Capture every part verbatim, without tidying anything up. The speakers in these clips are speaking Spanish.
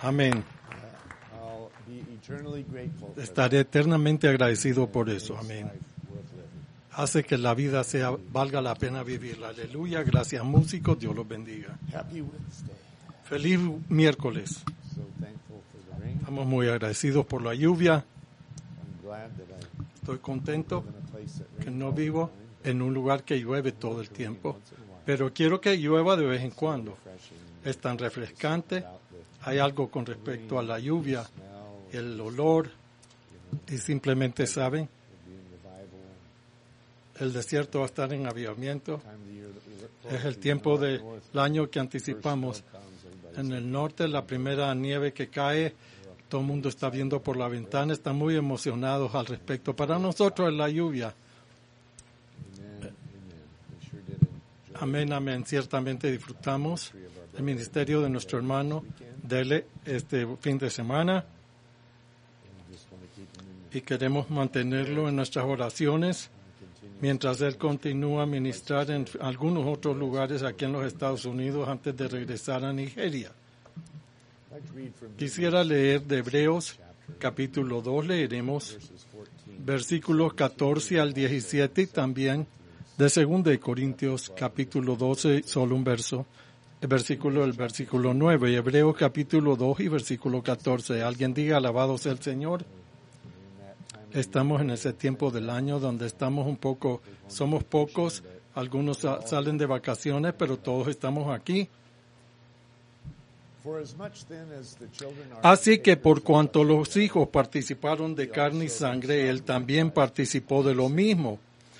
Amén. I'll be eternally grateful for Estaré eternamente agradecido por eso. Amén. Hace que la vida sea valga la pena vivirla. Aleluya. Gracias, músicos. Dios los bendiga. Happy Wednesday. Feliz miércoles. So thankful for the rain. Estamos muy agradecidos por la lluvia. I'm glad that I Estoy contento live in a place that que rains no all the vivo time. en un lugar que llueve todo el tiempo, pero quiero que llueva de vez en cuando. Refreshing. Es tan refrescante. About the Hay algo con respecto a la lluvia, smell, el olor, y simplemente saben, being revival. el desierto va a estar en avivamiento. Time of the year that we look forward Es el to. tiempo del North, año que first anticipamos. snow comes, everybody's En el norte, la primera nieve que cae, todo el mundo está viendo por la ventana, están muy emocionados al respecto. Para nosotros es la lluvia. Amen, amen. We sure did enjoy Amén, amén. Ciertamente disfrutamos el ministerio de nuestro hermano Dele este fin de semana and just want to keep him in y queremos mantenerlo en nuestras oraciones continue. mientras él continúa a ministrar en algunos otros lugares aquí en los Estados Unidos antes de regresar a Nigeria. I'd like to read from Quisiera leer de Hebreos capítulo dos, leeremos verses fourteen. versículos catorce al diecisiete y también de segunda de Corintios capítulo doce, solo un verso, el versículo el versículo nueve, Hebreos capítulo dos y versículo catorce. Alguien diga alabado sea el Señor. Estamos en ese tiempo del año donde estamos un poco, somos pocos, algunos sa- salen de vacaciones, pero todos estamos aquí. For as much then as the children are Así que por cuanto los hijos participaron de carne y sangre, él también participó de lo mismo,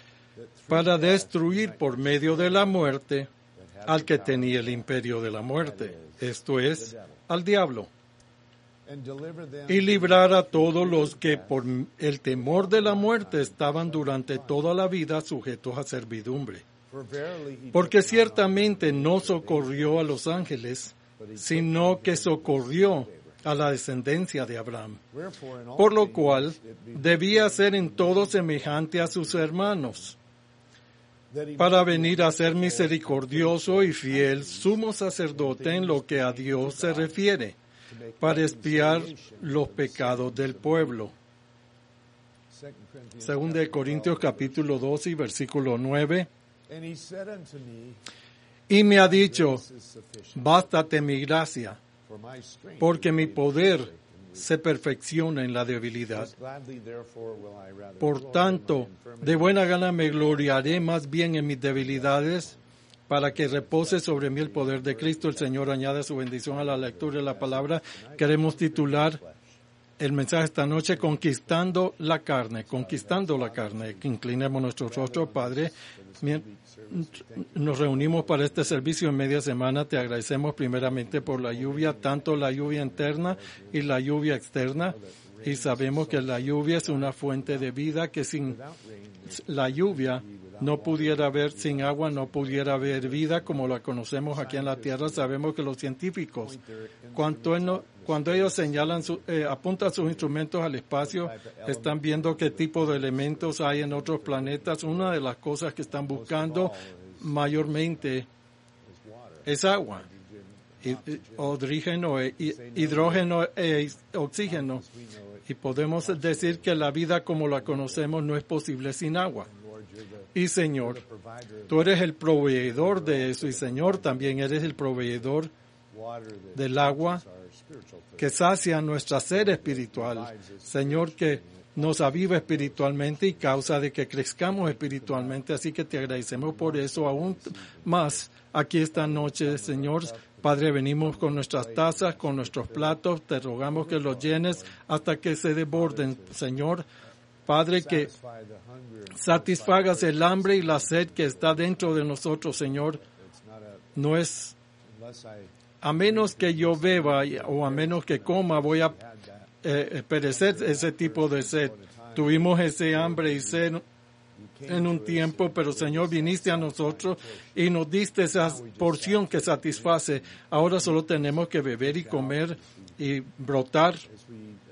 para destruir por medio de la muerte al que tenía el imperio de la muerte, esto es, al diablo, and deliver them y librar a todos los que por el temor de la muerte estaban durante toda la vida sujetos a servidumbre. for verily he Porque took not on ciertamente no socorrió a los ángeles, sino que socorrió a la descendencia de Abraham. wherefore in all Por lo things cual it be debía ser en todo semejante a sus hermanos, that he para might be venir a ser misericordioso y fiel sumo sacerdote en lo que a Dios se refiere, para expiar los pecados del pueblo. Second Corinthians Según de chapter Corintios twelve. capítulo doce y versículo nueve, And he said unto me, y me ha dicho, Grace is sufficient bástate mi gracia, for my strength porque is mi made poder perfect in weakness. se perfecciona en la debilidad. Most gladly, therefore, will I rather Por glory in tanto, my infirmities, de buena gana me gloriaré más bien en mis debilidades, para que repose sobre mí el poder de Cristo. El Señor añade su bendición a la lectura de la palabra. Queremos titular el mensaje esta noche, Conquistando la carne, conquistando la carne. Que inclinemos nuestros rostros, Padre. Mien- Nos reunimos para este servicio en media semana. Te agradecemos primeramente por la lluvia, tanto la lluvia interna y la lluvia externa. Y sabemos que la lluvia es una fuente de vida, que sin without rain, la lluvia no pudiera haber, sin agua no pudiera haber vida como la conocemos aquí en la tierra. Sabemos que los científicos, cuando, no- cuando ellos señalan, su- eh, apuntan sus instrumentos al espacio, están viendo qué tipo de elementos hay en otros planetas. Una de las cosas que están buscando mayormente is water, es agua, hydrogen, y- y- oxígeno, e- y- hidrógeno e oxígeno. as we know it. Y podemos decir que la vida como la conocemos no es posible sin agua. Lord, you're the, Y Señor, the provider of tú eres el proveedor de eso, y Señor, también eres el proveedor water that del agua quenches our spiritual thirst. que sacia nuestra sed espiritual. Señor, que nos aviva espiritualmente y causa de que crezcamos espiritualmente. Así que te agradecemos por eso aún más aquí esta noche, Señor. Padre, venimos con nuestras tazas, con nuestros platos. Te rogamos que los llenes hasta que se desborden, Señor. Padre, que Satisfy the hunger and satisfagas el hambre y la sed que está dentro de nosotros, Señor. it's not a, No es unless I a menos que yo beba y- o a menos que coma, voy a had that eh, perecer ese tipo de sed. Tuvimos ese hambre y sed en un tiempo, pero Señor, viniste a nosotros y nos diste esa porción que satisface. Ahora solo tenemos que beber y comer y brotar as we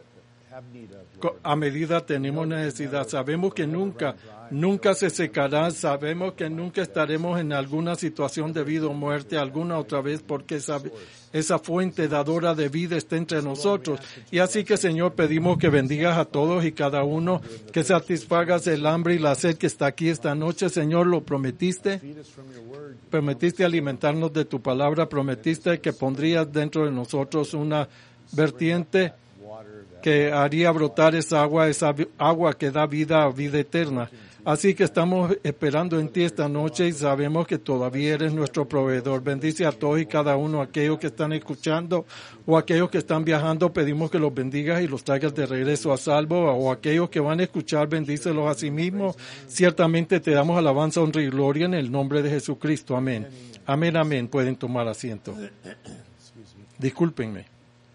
have need of, co- Lord. a medida tenemos necesidad. Sabemos que nunca, nunca se secará. Sabemos que nunca estaremos en alguna situación de vida o muerte alguna otra vez, porque esa, esa fuente dadora de vida está entre nosotros. Y así que, Señor, pedimos que bendigas a todos y cada uno, que satisfagas el hambre y la sed que está aquí esta noche. Señor, lo prometiste. Feed us from your word. Prometiste alimentarnos de tu palabra. Prometiste que pondrías dentro de nosotros una vertiente Water that que haría brotar esa agua, esa vi- agua que da vida a vida eterna. Así que estamos esperando en ti esta noche y sabemos que todavía eres nuestro proveedor. Bendice a todos y cada uno, aquellos que están escuchando o aquellos que están viajando. Pedimos que los bendigas y los traigas de regreso a salvo, o aquellos que van a escuchar, bendícelos a sí mismos. Ciertamente te damos alabanza, honra y gloria en el nombre de Jesucristo. Amén. Amén, amén. Pueden tomar asiento. Discúlpenme.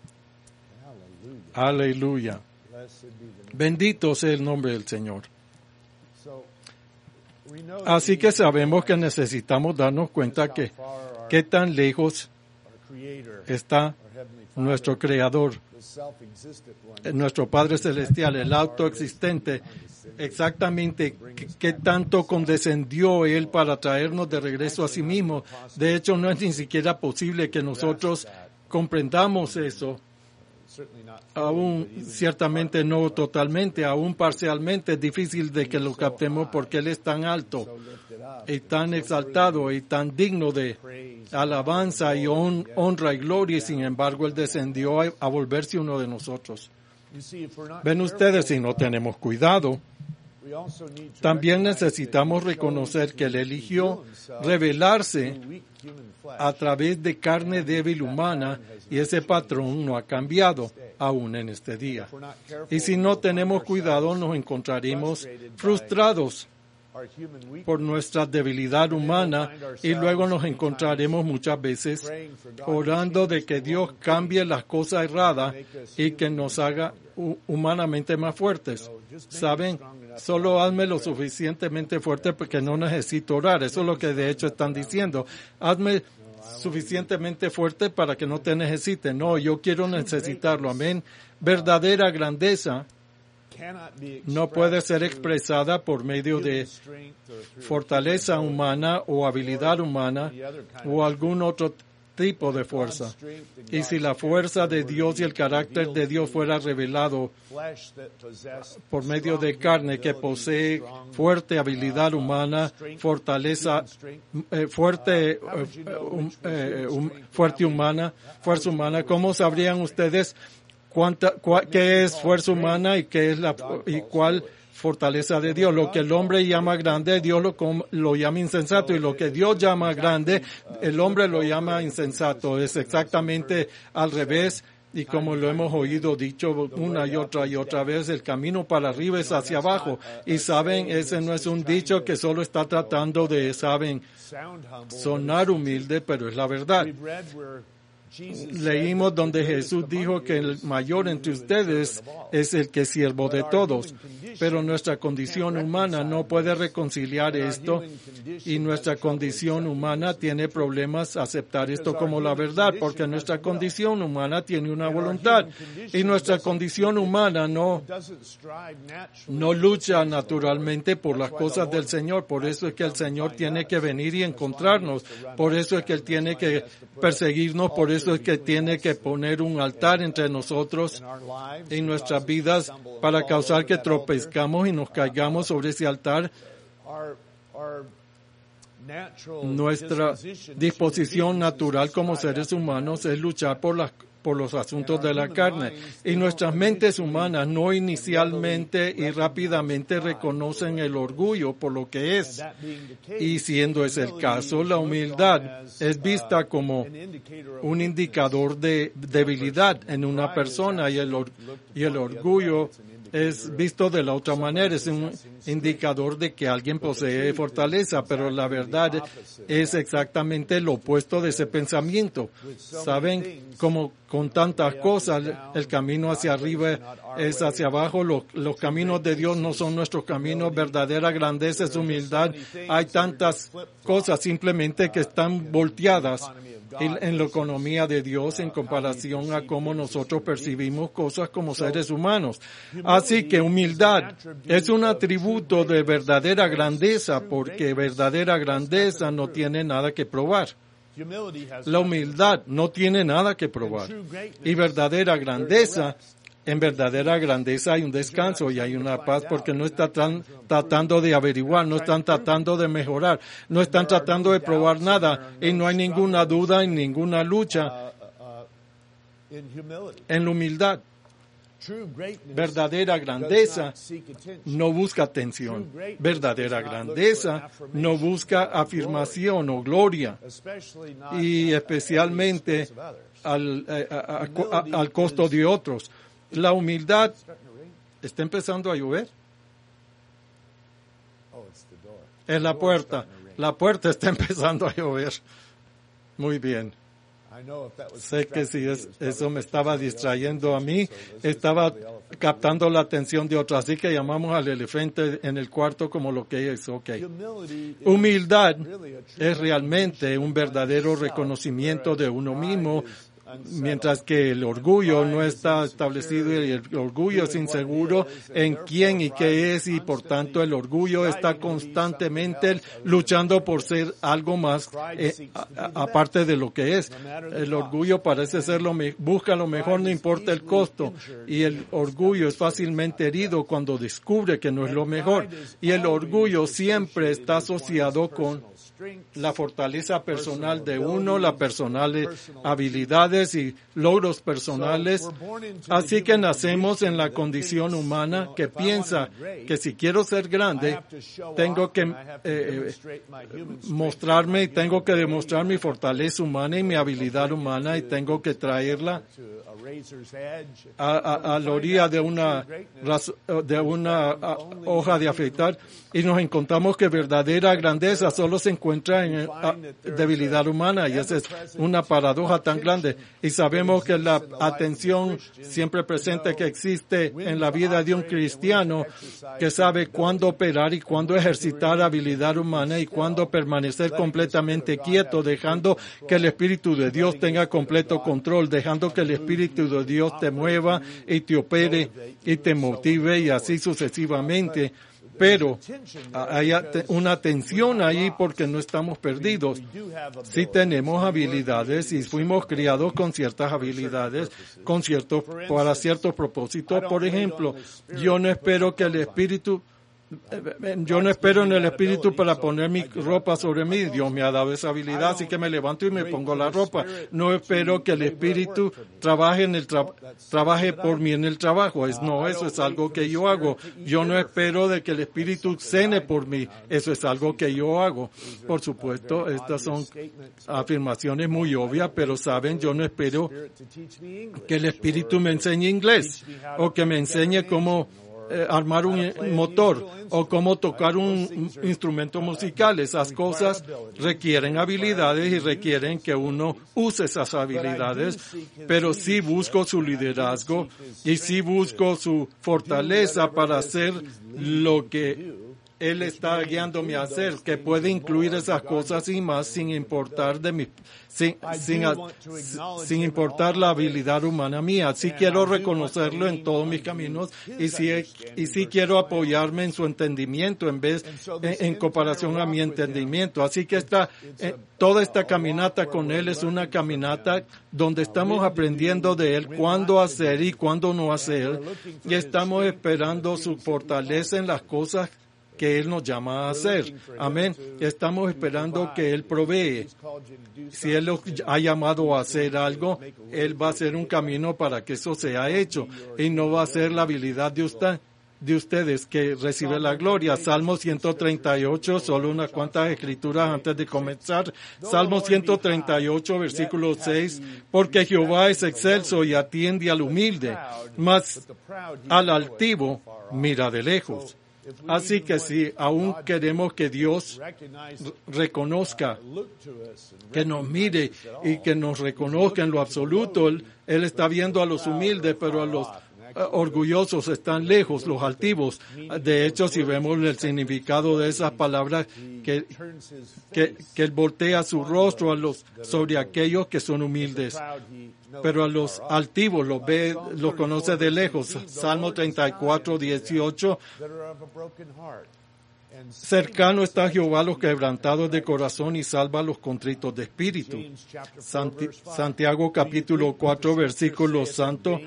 hallelujah. Aleluya. Blessed be the name. Bendito sea el nombre del Señor. So, we know that Así we que sabemos que necesitamos darnos cuenta que how far our, qué tan lejos our Creator, está our Heavenly Father, nuestro Creador, the self-existent one, eh, nuestro Padre Celestial, el autoexistente, exactamente qué, qué tanto condescendió Él para traernos de regreso a sí mismo. De hecho, no es ni siquiera posible que nosotros comprendamos eso. certainly not Aún ciertamente no totalmente, aún parcialmente es difícil de que lo captemos porque Él es tan alto so lifted up. y tan exaltado y tan digno de Praise alabanza y hon- honra y gloria, y sin embargo Él descendió a, a volverse uno de nosotros. You see, if we're not Ven careful, ustedes, si no tenemos cuidado, we also need to también recognize necesitamos that he reconocer chose que Él to eligió reveal himself revelarse through weak human flesh. a través de carne débil humana, y ese patrón no ha cambiado aún en este día. If we're not careful, Y si we no will tenemos find cuidado, ourselves nos encontraremos frustrated by frustrados our human weakness, por nuestra debilidad humana, y luego nos encontraremos muchas veces praying for God orando to de change que the Dios one cambie las cosas erradas make us y que nos haga hu- humanamente más fuertes. just make Saben, us strong enough solo to hazme lo suficientemente fuerte porque no necesito orar. Eso es lo que de hecho están diciendo. Hazme suficientemente fuerte para que no te necesite. No, yo quiero necesitarlo. Amén. Verdadera grandeza cannot be no puede expressed ser through expresada por medio de human strength or through fortaleza humana o habilidad humana o algún otro tipo de fuerza. Y si la fuerza de Dios y el carácter de Dios fuera revelado flesh that possessed por medio de carne que posee fuerte habilidad humana, fortaleza eh, fuerte, eh, um, eh, um, fuerte humana, fuerza humana, ¿cómo sabrían ustedes cuánta, cua- qué es fuerza humana y qué es la y cuál fortaleza de Dios? Lo que el hombre llama grande, Dios lo, com- lo llama insensato, y lo que Dios llama grande, el hombre lo llama insensato. Es exactamente al revés. Y como lo hemos oído dicho una y otra y otra vez, el camino para arriba es hacia abajo. Y saben, ese no es un dicho que solo está tratando de, saben, sound humble. sonar humilde, pero es la verdad. We've read where Jesus Leímos said that donde the greatest Jesús among dijo you que el is mayor he entre who is ustedes servant of all. es el que es siervo de But our todos. human condition Pero nuestra condición can't humana no reconcile puede this. reconciliar And our esto, human condition y has nuestra trouble condición accepting humana this. tiene problemas aceptar esto Because como our la human verdad, condition porque has nuestra a will. condición humana tiene una And our voluntad, human condition y nuestra doesn't- condición humana no doesn't strive naturally no for the lucha things of the Lord. naturalmente por las That's why the cosas del Lord Señor. Por has eso es to que el come and Señor find tiene us. que venir y That's why he encontrarnos. has to run Por us eso es que Él down. tiene That's why he que has to put perseguirnos. Por eso es que altars tiene between que us poner un altar entre nosotros in our lives en to nuestras cause us to vidas stumble and para fall causar over que that altar. tropezcamos y nos caigamos sobre ese altar. Our- our natural Nuestra disposition disposición as human beings natural is to como strive seres after humanos knowledge. es luchar por las por los asuntos de la carne, y nuestras mentes humanas no inicialmente y rápidamente reconocen el orgullo por lo que es. That being the case, Y siendo ese el caso, la humildad es vista como an indicator of un weakness. indicador de debilidad en una persona, y el, or- y el orgullo es visto de la otra manera, es un indicador de que alguien posee fortaleza, pero la verdad es exactamente lo opuesto de ese pensamiento. Saben, como con tantas cosas, el camino hacia arriba es hacia abajo, los, los caminos de Dios no son nuestros caminos, verdadera grandeza es humildad. Hay tantas cosas simplemente que están volteadas en, en la economía de Dios en comparación a cómo nosotros percibimos cosas como seres humanos. Así que humildad es un atributo de verdadera grandeza, porque verdadera grandeza no tiene nada que probar. La humildad no tiene nada que probar. Y verdadera grandeza, en verdadera grandeza hay un descanso y hay una paz, porque no están tratando de averiguar, no están tratando de mejorar, no están tratando de probar nada, y no hay ninguna duda y ninguna lucha en la humildad. Verdadera grandeza no busca atención. Verdadera grandeza no busca afirmación o gloria, y especialmente al, a, a, a, al costo de otros. La humildad está empezando a llover. Es la puerta. La puerta está empezando a llover. Muy bien. Sé que si es, eso me estaba distrayendo a mí, estaba captando la atención de otros, así que llamamos al elefante en el cuarto como lo que es. Okay. Humildad es realmente un verdadero reconocimiento de uno mismo, mientras que el orgullo no está establecido, y el orgullo es inseguro en quién y qué es, y por tanto el orgullo está constantemente luchando por ser algo más eh, a, a, aparte de lo que es. El orgullo parece ser lo me, busca lo mejor, no importa el costo, y el orgullo es fácilmente herido cuando descubre que no es lo mejor, y el orgullo siempre está asociado con la fortaleza personal de uno, las personales habilidades y logros personales. Así que nacemos en la condición humana que piensa que si quiero ser grande, tengo que eh, mostrarme y tengo que demostrar mi fortaleza humana y mi habilidad humana, y tengo que traerla a, a, a la orilla de una, de una a, hoja de afeitar, y nos encontramos que verdadera grandeza solo se encuentra en a, debilidad humana, y esa es una paradoja tan grande. Y sabemos que la atención siempre presente que existe en la vida de un cristiano, que sabe cuándo operar y cuándo ejercitar habilidad humana y cuándo permanecer completamente quieto, dejando que el Espíritu de Dios tenga completo control, dejando que el Espíritu de Dios te mueva y te opere y te motive, y así sucesivamente. Pero hay una tensión ahí, porque no estamos perdidos. Sí tenemos habilidades y fuimos criados con ciertas habilidades, con ciertos, para ciertos propósitos. Por ejemplo, yo no espero que el Espíritu Yo no espero en el Espíritu para poner mi ropa sobre mí. Dios me ha dado esa habilidad, así que me levanto y me pongo la ropa. No espero que el Espíritu trabaje en el tra- trabaje por mí en el trabajo. Es, no, eso es algo que yo hago. Yo no espero de que el Espíritu cene por mí. Eso es algo que yo hago. Por supuesto, estas son afirmaciones muy obvias, pero saben, yo no espero que el Espíritu me enseñe inglés o que me enseñe cómo Eh, armar un motor o cómo tocar un instrumento musical. Esas cosas requieren habilidades y requieren que uno use esas habilidades, pero sí busco su liderazgo y sí busco su fortaleza para hacer lo que Él está guiándome a hacer, que puede incluir esas cosas y más, sin importar de mi, sin, sin, sin importar la habilidad humana mía. Sí quiero reconocerlo en todos mis caminos, y sí, y sí quiero apoyarme en su entendimiento en vez, en, en comparación a mi entendimiento. Así que esta, eh, toda esta caminata con Él es una caminata donde estamos aprendiendo de Él cuándo hacer y cuándo no hacer, y estamos esperando su fortaleza en las cosas que Él nos llama a hacer. Amén. Estamos esperando que Él provee. Si Él los ha llamado a hacer algo, Él va a hacer un camino para que eso sea hecho, y no va a ser la habilidad de usted, de ustedes que recibe la gloria. Salmo ciento treinta y ocho, solo unas cuantas escrituras antes de comenzar. Salmo ciento treinta y ocho, versículo seis, porque Jehová es excelso y atiende al humilde, mas al altivo mira de lejos. Así que si aún queremos que Dios reconozca, que nos mire y que nos reconozca en lo absoluto, Él, Él está viendo a los humildes, pero a los orgullosos están lejos, los altivos. De hecho, si vemos el significado de esas palabras, que, que, que Él voltea su rostro a los, sobre aquellos que son humildes. Pero a los altivos los ve, los conoce de lejos. Salmo treinta y cuatro, dieciocho. Cercano está Jehová a los quebrantados de corazón y salva a los contritos de espíritu. Santi- Santiago capítulo cuatro, versículo santo.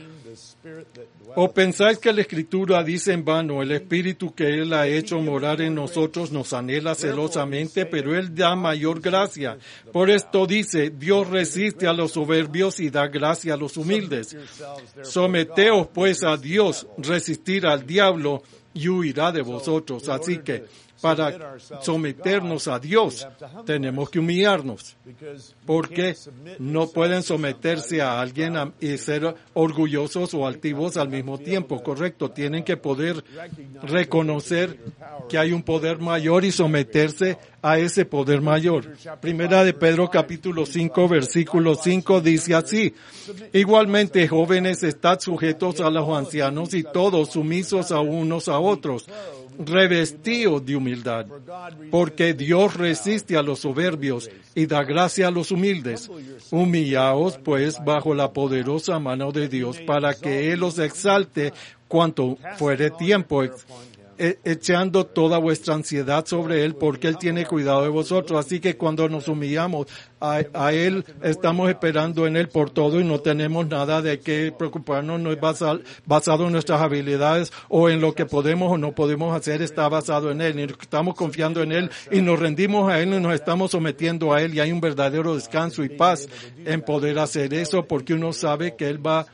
¿O pensáis que la Escritura dice en vano, el Espíritu que Él ha hecho morar en nosotros nos anhela celosamente, pero Él da mayor gracia? Por esto dice, Dios resiste a los soberbios y da gracia a los humildes. Someteos pues a Dios, resistir al diablo y huirá de vosotros. Así que para someternos a Dios tenemos que humillarnos, porque no pueden someterse a alguien a- y ser orgullosos o altivos al mismo tiempo, correcto. Tienen que poder reconocer que hay un poder mayor y someterse a ese poder mayor. Primera de Pedro capítulo cinco, versículo cinco dice así: igualmente, jóvenes, estad sujetos a los ancianos y todos sumisos a unos a otros, revestidos de humildad, porque Dios resiste a los soberbios y da gracia a los humildes. Humillaos, pues, bajo la poderosa mano de Dios, para que Él os exalte cuanto fuere tiempo, ex- e- echando toda vuestra ansiedad sobre Él, porque Él tiene cuidado de vosotros. Así que cuando nos humillamos a, a Él, estamos esperando en Él por todo y no tenemos nada de qué preocuparnos. No es basal- basado en nuestras habilidades o en lo que podemos o no podemos hacer, está basado en Él. Y estamos confiando en Él y nos rendimos a Él y nos estamos sometiendo a Él, y hay un verdadero descanso y paz en poder hacer eso, porque uno sabe que Él va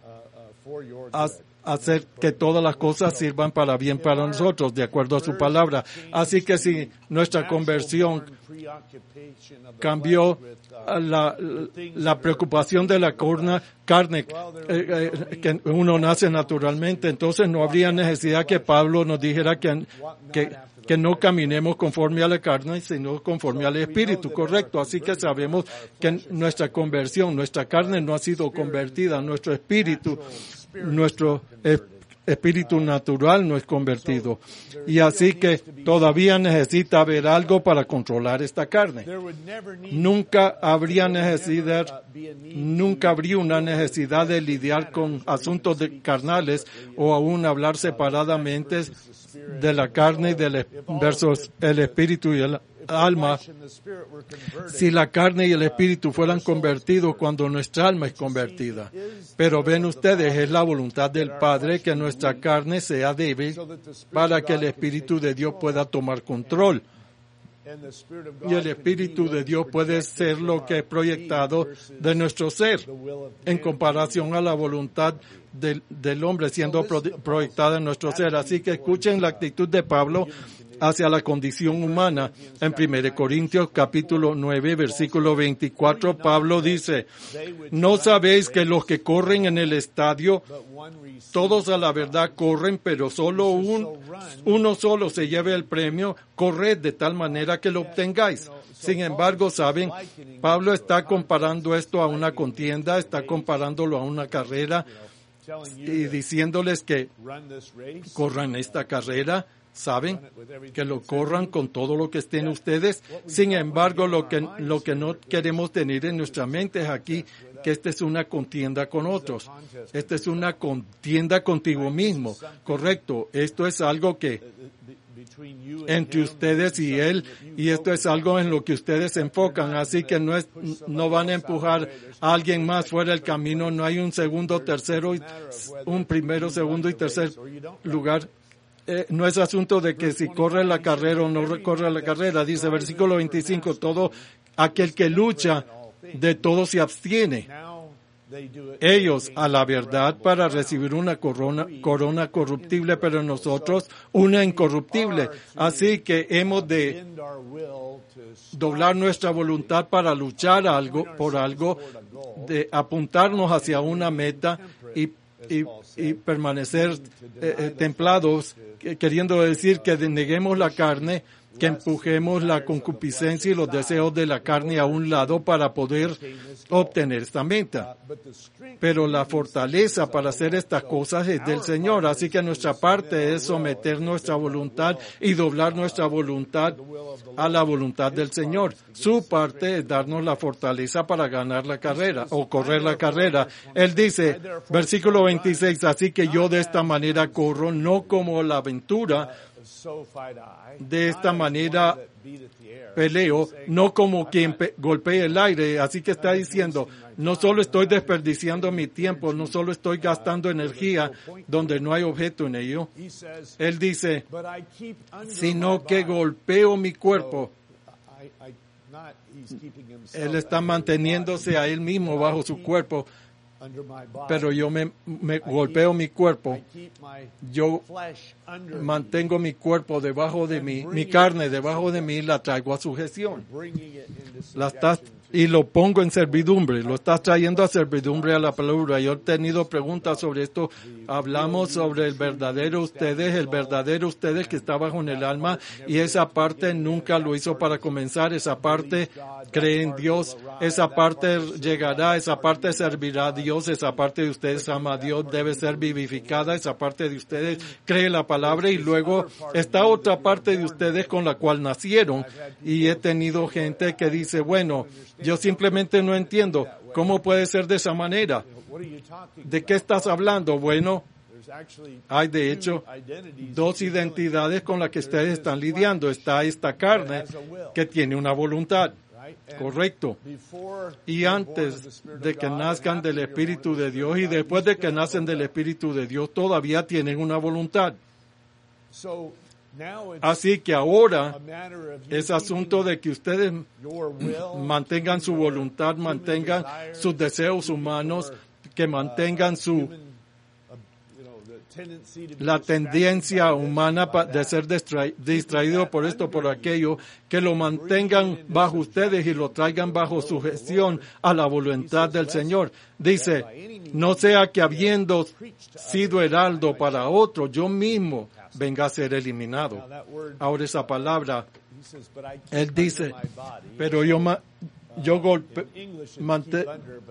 a hacer que todas las cosas sirvan para bien para nosotros, de acuerdo a su palabra. Así que si nuestra conversión cambió la, la preocupación de la corna, carne, eh, eh, que uno nace naturalmente, entonces no habría necesidad que Pablo nos dijera que, que, que no caminemos conforme a la carne, sino conforme al Espíritu, correcto. Así que sabemos que nuestra conversión, nuestra carne no ha sido convertida, nuestro espíritu, nuestro es- espíritu natural no es convertido. Y así que todavía necesita haber algo para controlar esta carne. Nunca habría necesidad, nunca habría una necesidad de lidiar con asuntos de carnales o aún hablar separadamente de la carne y del es- versus el espíritu y el alma. Si la carne y el espíritu fueran convertidos cuando nuestra alma es convertida. Pero ven ustedes, es la voluntad del Padre que nuestra carne sea débil para que el Espíritu de Dios pueda tomar control. Y el Espíritu de Dios puede ser lo que es proyectado de nuestro ser en comparación a la voluntad del, del hombre siendo pro- proyectada en nuestro ser. Así que escuchen la actitud de Pablo hacia la condición humana. En primera Corintios capítulo nueve, versículo veinticuatro, Pablo dice: ¿no sabéis que los que corren en el estadio, todos a la verdad corren, pero solo un, uno solo se lleve el premio? Corred de tal manera que lo obtengáis. Sin embargo, saben, Pablo está comparando esto a una contienda, está comparándolo a una carrera y diciéndoles que corran esta carrera. Saben, que lo corran con todo lo que estén ustedes. Sin embargo, lo que, lo que no queremos tener en nuestra mente es aquí, que esta es una contienda con otros. Esta es una contienda contigo mismo. Correcto. Esto es algo que entre ustedes y él, y esto es algo en lo que ustedes se enfocan. Así que no es, no van a empujar a alguien más fuera del camino. No hay un segundo, tercero, y un primero, segundo y tercer lugar. Eh, no es asunto de que si corre la carrera o no corre la carrera. Dice versículo veinticinco, todo aquel que lucha, de todo se abstiene. Ellos a la verdad para recibir una corona, corona corruptible, pero nosotros una incorruptible. Así que hemos de doblar nuestra voluntad para luchar algo, por algo, de apuntarnos hacia una meta y Y, y permanecer eh, eh, templados, queriendo decir que neguemos la carne que empujemos la concupiscencia y los deseos de la carne a un lado para poder obtener esta meta. Pero la fortaleza para hacer estas cosas es del Señor, así que nuestra parte es someter nuestra voluntad y doblar nuestra voluntad a la voluntad del Señor. Su parte es darnos la fortaleza para ganar la carrera o correr la carrera. Él dice, versículo veintiséis, así que yo de esta manera corro, no como la aventura, de esta manera peleo, no como quien pe- golpea el aire. Así que está diciendo, no solo estoy desperdiciando mi tiempo, no solo estoy gastando energía donde no hay objeto en ello. Él dice, sino que golpeo mi cuerpo. Él está manteniéndose a él mismo bajo su cuerpo, pero yo me, me golpeo mi cuerpo. Yo mantengo mi cuerpo debajo de mí, mi carne debajo de mí, la traigo a sujeción. La estás, y lo pongo en servidumbre, lo estás trayendo a servidumbre a la palabra. Yo he tenido preguntas sobre esto. Hablamos sobre el verdadero ustedes, el verdadero ustedes que está bajo en el alma, y esa parte nunca lo hizo para comenzar. Esa parte cree en Dios, esa parte llegará, esa parte servirá a Dios, esa parte de ustedes ama a Dios, debe ser vivificada, esa parte de ustedes cree la palabra, y luego está otra parte de ustedes con la cual nacieron. Y he tenido gente que dice, bueno, yo simplemente no entiendo, ¿cómo puede ser de esa manera? ¿De qué estás hablando? Bueno, hay de hecho dos identidades con las que ustedes están lidiando. Está esta carne que tiene una voluntad, correcto. Y antes de que nazcan del Espíritu de Dios y después de que nacen del Espíritu de Dios, todavía tienen una voluntad. Así que ahora es asunto de que ustedes mantengan su voluntad, mantengan sus deseos humanos, que mantengan su la tendencia humana de ser distra- distraído por esto, por aquello, que lo mantengan bajo ustedes y lo traigan bajo sujeción a la voluntad del Señor. Dice, no sea que habiendo sido heraldo para otro, yo mismo venga a ser eliminado. Ahora esa palabra, él dice, pero yo, ma, yo golpe, mante,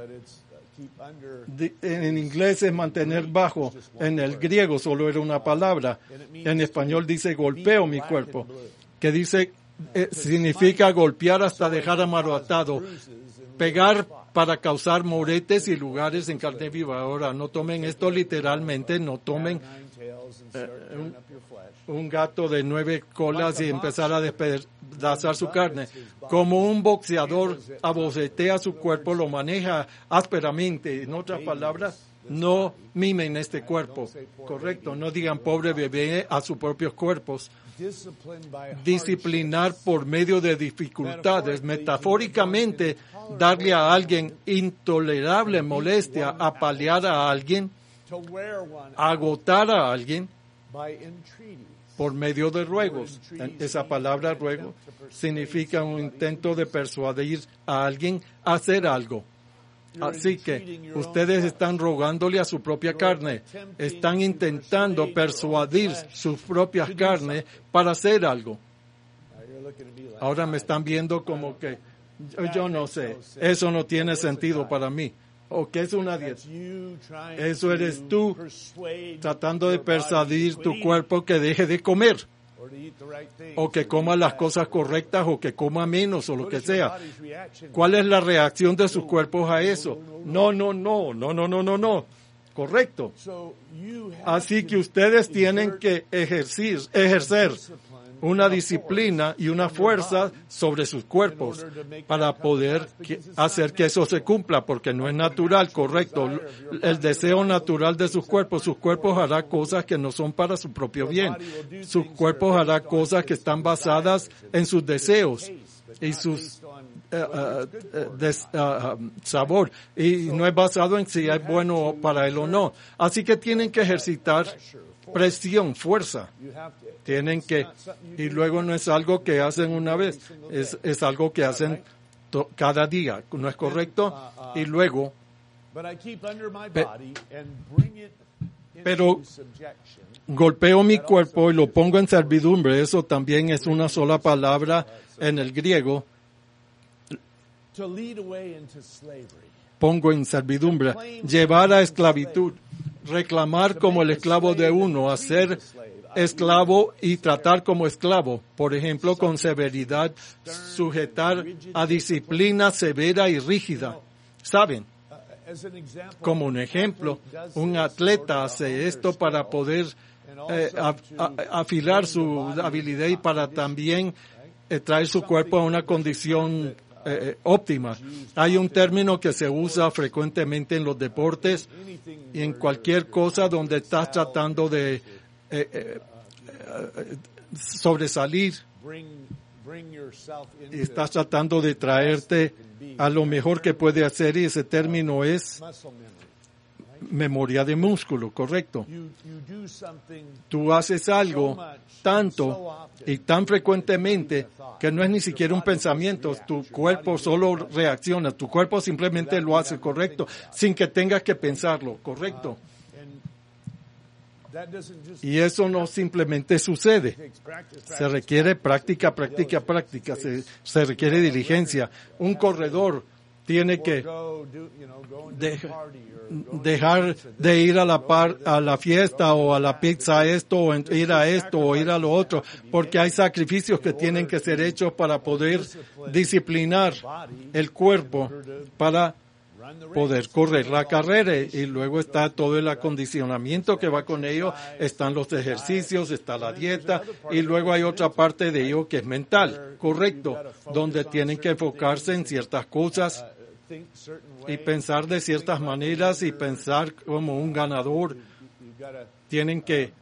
en inglés es mantener bajo, en el griego solo era una palabra, en español dice golpeo mi cuerpo, que dice, eh, significa golpear hasta dejar amarrotado, pegar para causar moretes y lugares en carne viva. Ahora, no tomen esto literalmente, no tomen eh, un, un gato de nueve colas y empezar a despedazar su carne. Como un boxeador abocetea su cuerpo, lo maneja ásperamente. En otras palabras, no mimen este cuerpo. Correcto, no digan pobre bebé a sus propios cuerpos. Disciplinar por medio de dificultades, metafóricamente darle a alguien intolerable molestia, apalear a alguien, agotar a alguien por medio de ruegos. Esa palabra ruego significa un intento de persuadir a alguien a hacer algo. Así que ustedes están rogándole a su propia carne, están intentando persuadir sus propias carnes para hacer algo. Ahora me están viendo como que yo, yo no sé, eso no tiene sentido para mí. ¿O qué es una dieta? Eso eres tú tratando de persuadir tu cuerpo que deje de comer, o que coma las cosas correctas, o que coma menos, o lo que sea. ¿Cuál es la reacción de sus cuerpos a eso? No, no, no, no, no, no, no, no. Correcto. Así que ustedes tienen que ejercer, ejercer una disciplina y una fuerza sobre sus cuerpos para poder que, hacer que eso se cumpla, porque no es natural, correcto. El deseo natural de sus cuerpos, sus cuerpos hará cosas que no son para su propio bien. Sus cuerpos hará cosas que están basadas en sus deseos y sus uh, uh, des, uh, sabor, y no es basado en si es bueno para él o no. Así que tienen que ejercitar presión, fuerza. Tienen que, y luego no es algo que hacen una vez, es, es algo que hacen to, cada día, ¿no es correcto? Y luego, pe, pero golpeo mi cuerpo y lo pongo en servidumbre. Eso también es una sola palabra en el griego. To lead away into slavery. Pongo en servidumbre, llevar a esclavitud, reclamar como el esclavo de uno, hacer esclavo y tratar como esclavo. Por ejemplo, con severidad, sujetar a disciplina severa y rígida. ¿Saben? Como un ejemplo, un atleta hace esto para poder eh, a, a, afilar su habilidad y para también eh, traer su cuerpo a una condición eh, óptima. Hay un término que se usa frecuentemente en los deportes y en cualquier cosa donde estás tratando de eh, eh, eh, sobresalir y estás tratando de traerte a lo mejor que puede hacer, y ese término es memoria de músculo, correcto. Tú haces algo tanto y tan frecuentemente que no es ni siquiera un pensamiento, tu cuerpo solo reacciona, tu cuerpo simplemente lo hace, correcto, sin que tengas que pensarlo, correcto. Y eso no simplemente sucede. Se requiere práctica, práctica, práctica. Se, se requiere diligencia. Un corredor tiene que de, dejar de ir a la par, a la fiesta o a la pizza esto o ir a esto o ir a lo otro, porque hay sacrificios que tienen que ser hechos para poder disciplinar el cuerpo para poder correr la carrera, y luego está todo el acondicionamiento que va con ello, están los ejercicios, está la dieta, y luego hay otra parte de ello que es mental, correcto, donde tienen que enfocarse en ciertas cosas y pensar de ciertas maneras y pensar como un ganador. Tienen que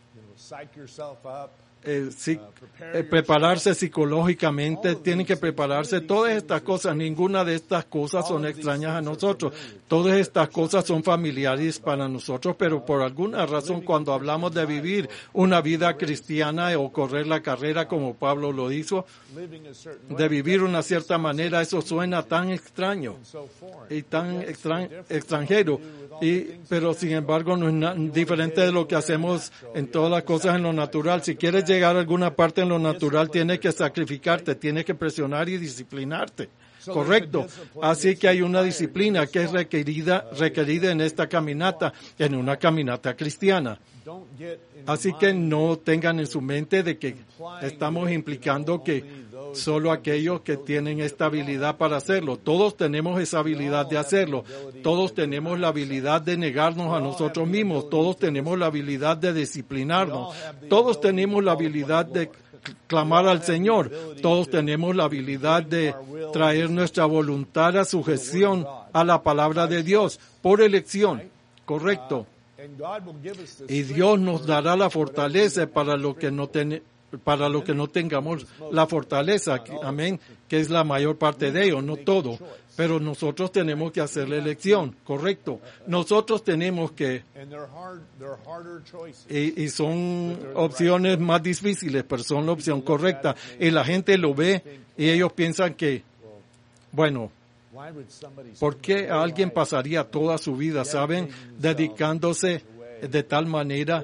Eh, sí, eh, prepararse psicológicamente, tienen que prepararse. Todas estas cosas, ninguna de estas cosas son extrañas a nosotros. Todas estas cosas son familiares para nosotros, pero por alguna razón cuando hablamos de vivir una vida cristiana o correr la carrera como Pablo lo hizo, de vivir una cierta manera, eso suena tan extraño y tan extra, extranjero. Y, pero sin embargo no es na, diferente de lo que hacemos en todas las cosas en lo natural. Si quieres llegar a alguna parte en lo natural, tienes que sacrificarte, tienes que presionar y disciplinarte. Correcto. Así que hay una disciplina que es requerida, requerida en esta caminata, en una caminata cristiana. Así que no tengan en su mente de que estamos implicando que solo aquellos que tienen esta habilidad para hacerlo. Todos tenemos esa habilidad de hacerlo. Todos tenemos la habilidad de negarnos a nosotros mismos. Todos tenemos la habilidad de disciplinarnos. Todos tenemos la habilidad de clamar al Señor. Todos tenemos la habilidad de traer nuestra voluntad a sujeción a la palabra de Dios por elección. Correcto. Y Dios nos dará la fortaleza para lo que no ten, para lo que no tengamos la fortaleza, amén, que es la mayor parte de ello, no todo. Pero nosotros tenemos que hacer la elección, correcto. Nosotros tenemos que, y, y son opciones más difíciles, pero son la opción correcta. Y la gente lo ve y ellos piensan que, bueno, ¿por qué alguien pasaría toda su vida, saben, dedicándose de tal manera?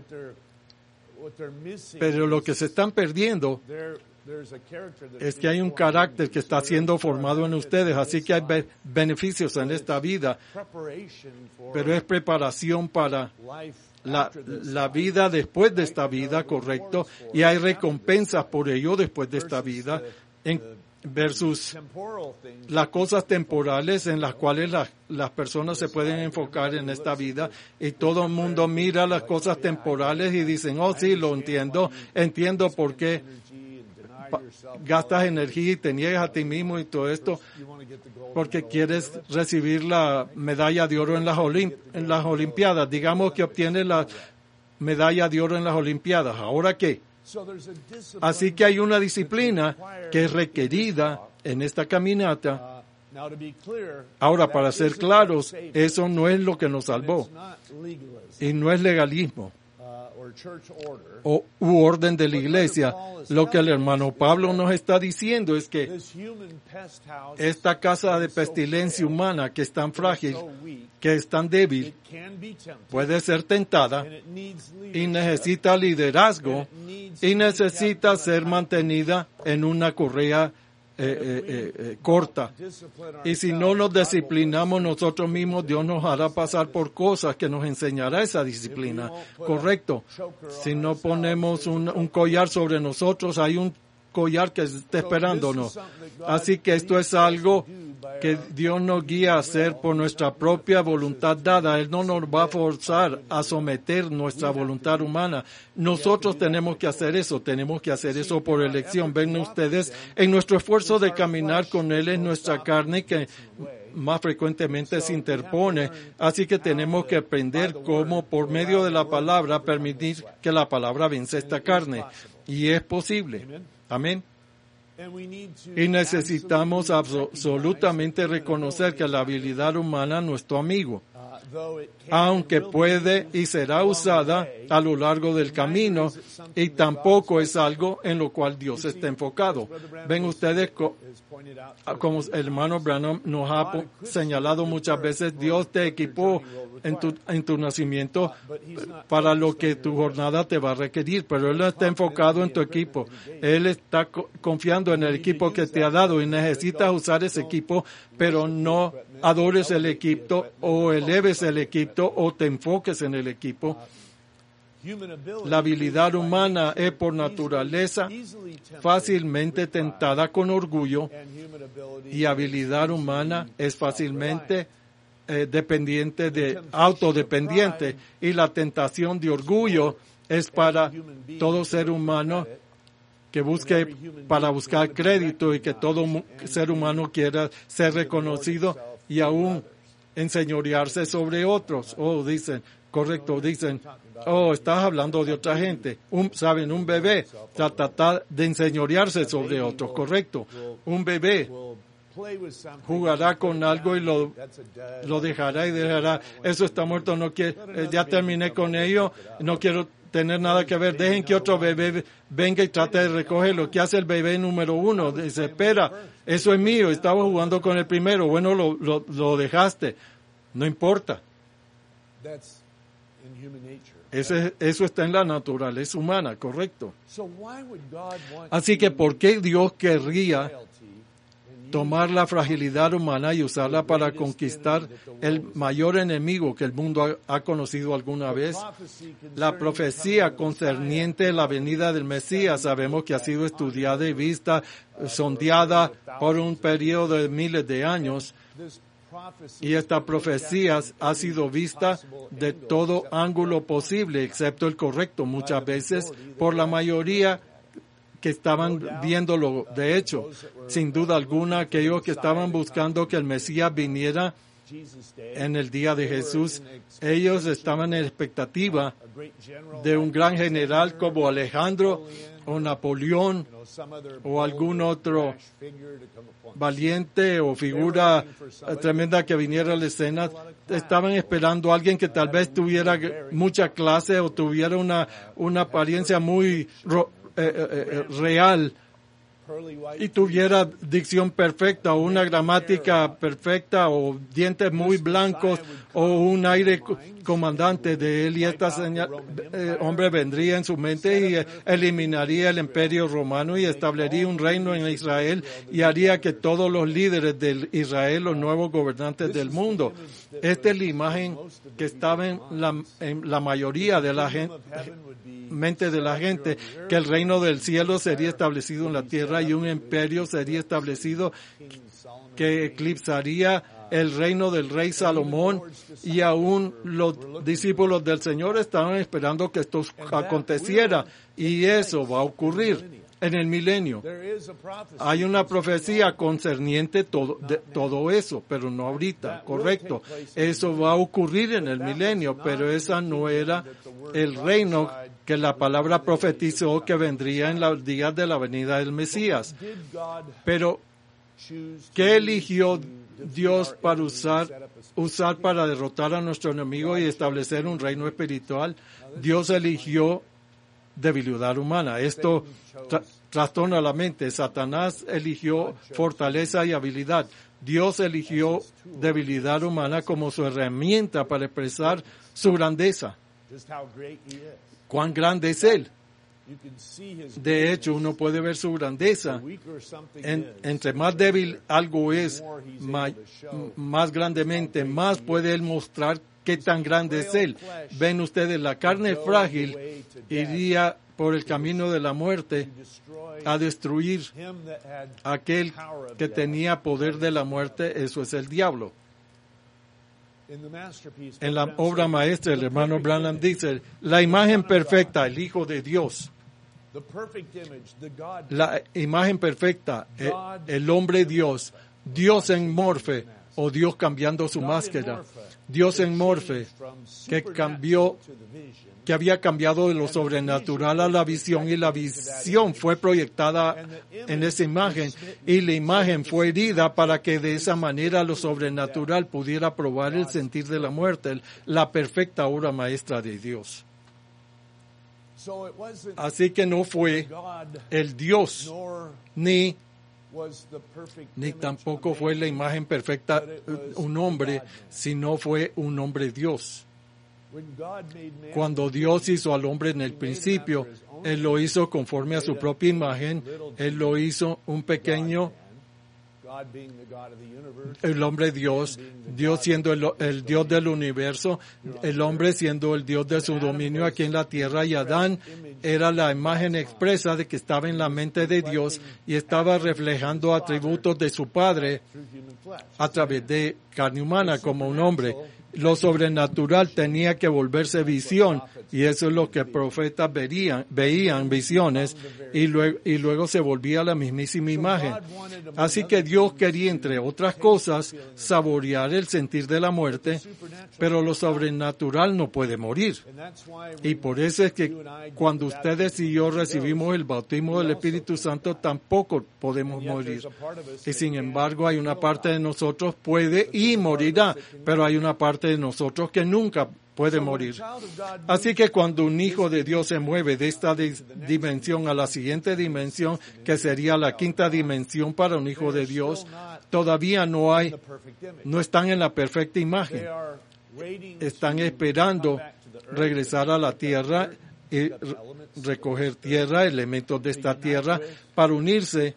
Pero lo que se están perdiendo es que hay un carácter que está siendo formado en ustedes, así que hay be- beneficios en esta vida, pero es preparación para la, la vida después de esta vida, correcto, y hay recompensas por ello después de esta vida, en, versus las cosas temporales en las cuales las, las personas se pueden enfocar en esta vida, y todo el mundo mira las cosas temporales y dicen, oh sí, lo entiendo, entiendo por qué pa- gastas energía y te niegas a ti mismo y todo esto, porque quieres recibir la medalla de oro en las, olim- en las Olimpiadas. Digamos que obtienes la medalla de oro en las Olimpiadas. ¿Ahora qué? Así que hay una disciplina que es requerida en esta caminata. Ahora, para ser claros, eso no es lo que nos salvó y no es legalismo. or church order, o u orden de la iglesia. Lo que el hermano Pablo nos está diciendo es que this human pest house esta casa de is so pestilencia frail, humana que es tan frágil, so weak, que es tan débil, it can be tempted, puede ser tentada and it needs y leadership, necesita liderazgo and it needs y to be necesita kept on a ser tight mantenida en una correa eh, eh, eh, eh, corta. discipline Y si ourselves, no nos God will disciplinamos nosotros mismos, Dios nos hará pasar por cosas que nos enseñará esa disciplina. Correcto. Si no ponemos un, un collar sobre nosotros, hay un collar que está esperándonos. Así que esto es algo que Dios nos guía a hacer por nuestra propia voluntad dada. Él no nos va a forzar a someter nuestra voluntad humana. Nosotros tenemos que hacer eso, tenemos que hacer eso por elección. Ven ustedes, en nuestro esfuerzo de caminar con Él es nuestra carne que más frecuentemente se interpone. Así que tenemos que aprender cómo por medio de la palabra permitir que la palabra vence esta carne. Y es posible. Amén. Y necesitamos absolutamente reconocer que la habilidad humana no es tu amigo, aunque puede y será usada a lo largo del camino, y tampoco es algo en lo cual Dios está enfocado. Ven ustedes, como el hermano Branham nos ha señalado muchas veces, Dios te equipó en tu, en tu nacimiento para lo que tu jornada te va a requerir, pero Él no está enfocado en tu equipo. Él está co- confiando en el equipo que te ha dado y necesitas usar ese equipo, pero no adores el equipo o eleves el equipo o te enfoques en el equipo. La habilidad humana es por naturaleza fácilmente tentada con orgullo, y habilidad humana es fácilmente eh, dependiente de autodependiente, y la tentación de orgullo es para todo ser humano que busque para buscar crédito, y que todo mu- ser humano quiera ser reconocido y aún enseñorearse sobre otros. Oh, dicen, correcto, dicen, oh, estás hablando de otra gente. Un, saben, un bebé tratará de enseñorearse sobre otros, correcto. Un bebé jugará con algo y lo, lo dejará y dejará. Eso está muerto, no quiere, eh, ya terminé con ello, no quiero tener nada que ver. Dejen que otro bebé venga y trate de recogerlo. ¿Qué hace el bebé número uno? Dice, espera, eso es mío, estaba jugando con el primero. Bueno, lo, lo, lo dejaste. No importa. Ese, eso está en la naturaleza humana, correcto. Así que, ¿por qué Dios querría tomar la fragilidad humana y usarla para conquistar el mayor enemigo que el mundo ha, ha conocido alguna vez? La profecía concerniente a la venida del Mesías sabemos que ha sido estudiada y vista, sondeada por un periodo de miles de años, y esta profecía ha sido vista de todo ángulo posible, excepto el correcto, muchas veces por la mayoría que estaban viéndolo. De hecho, sin duda alguna, aquellos que estaban buscando que el Mesías viniera en el día de Jesús, ellos estaban en expectativa de un gran general como Alejandro o Napoleón o algún otro valiente o figura tremenda que viniera a la escena. Estaban esperando a alguien que tal vez tuviera mucha clase o tuviera una, una apariencia muy ro- Eh, eh, eh, real y tuviera dicción perfecta o una gramática perfecta o dientes muy blancos o un aire co- comandante de él, y este eh, hombre vendría en su mente y eh, eliminaría el imperio romano y establecería un reino en Israel y haría que todos los líderes de Israel, los nuevos gobernantes del mundo. Esta es la imagen que estaba en la, en la mayoría de la gente, mente de la gente, que el reino del cielo sería establecido en la tierra y un imperio sería establecido que eclipsaría el reino del rey Salomón, y aún los discípulos del Señor estaban esperando que esto aconteciera, y eso va a ocurrir en el milenio. Hay una profecía concerniente todo, de todo eso, pero no ahorita, correcto. Eso va a ocurrir en el milenio, pero esa no era el reino que la palabra profetizó que vendría en los días de la venida del Mesías. Pero, ¿qué eligió Dios para usar, usar para derrotar a nuestro enemigo y establecer un reino espiritual, Dios eligió debilidad humana. Esto tra- trastorna la mente. Satanás eligió fortaleza y habilidad. Dios eligió debilidad humana como su herramienta para expresar su grandeza. ¿Cuán grande es Él? De hecho, uno puede ver su grandeza. En, entre más débil algo es, más, más grandemente, más puede Él mostrar qué tan grande es Él. Ven ustedes, la carne frágil iría por el camino de la muerte a destruir a aquel que tenía poder de la muerte. Eso es el diablo. En la obra maestra, el hermano Branham dice, la imagen perfecta, el Hijo de Dios. La imagen perfecta, el, el hombre Dios, Dios en morfe, o Dios cambiando su máscara. Dios en morfe, que cambió, que había cambiado de lo sobrenatural a la visión, y la visión fue proyectada en esa imagen, y la imagen fue herida para que de esa manera lo sobrenatural pudiera probar el sentir de la muerte, la perfecta obra maestra de Dios. Así que no fue el Dios, ni ni tampoco fue la imagen perfecta un hombre, sino fue un hombre Dios. Cuando Dios hizo al hombre en el principio, Él lo hizo conforme a su propia imagen. Él lo hizo un pequeño, el hombre Dios, Dios siendo el, el Dios del universo, el hombre siendo el Dios de su dominio aquí en la tierra, y Adán era la imagen expresa de que estaba en la mente de Dios y estaba reflejando atributos de su Padre a través de carne humana como un hombre. Lo sobrenatural tenía que volverse visión, y eso es lo que profetas veían, veían visiones, y luego, y luego se volvía la mismísima imagen. Así que Dios quería, entre otras cosas, saborear el sentir de la muerte, pero lo sobrenatural no puede morir. Y por eso es que cuando ustedes y yo recibimos el bautismo del Espíritu Santo, tampoco podemos morir. Y sin embargo, hay una parte de nosotros puede y morirá, pero hay una parte de nosotros que nunca puede morir. Así que cuando un hijo de Dios se mueve de esta dimensión a la siguiente dimensión, que sería la quinta dimensión para un hijo de Dios, todavía no hay, no están en la perfecta imagen. Están esperando regresar a la tierra y recoger tierra, elementos de esta tierra, para unirse,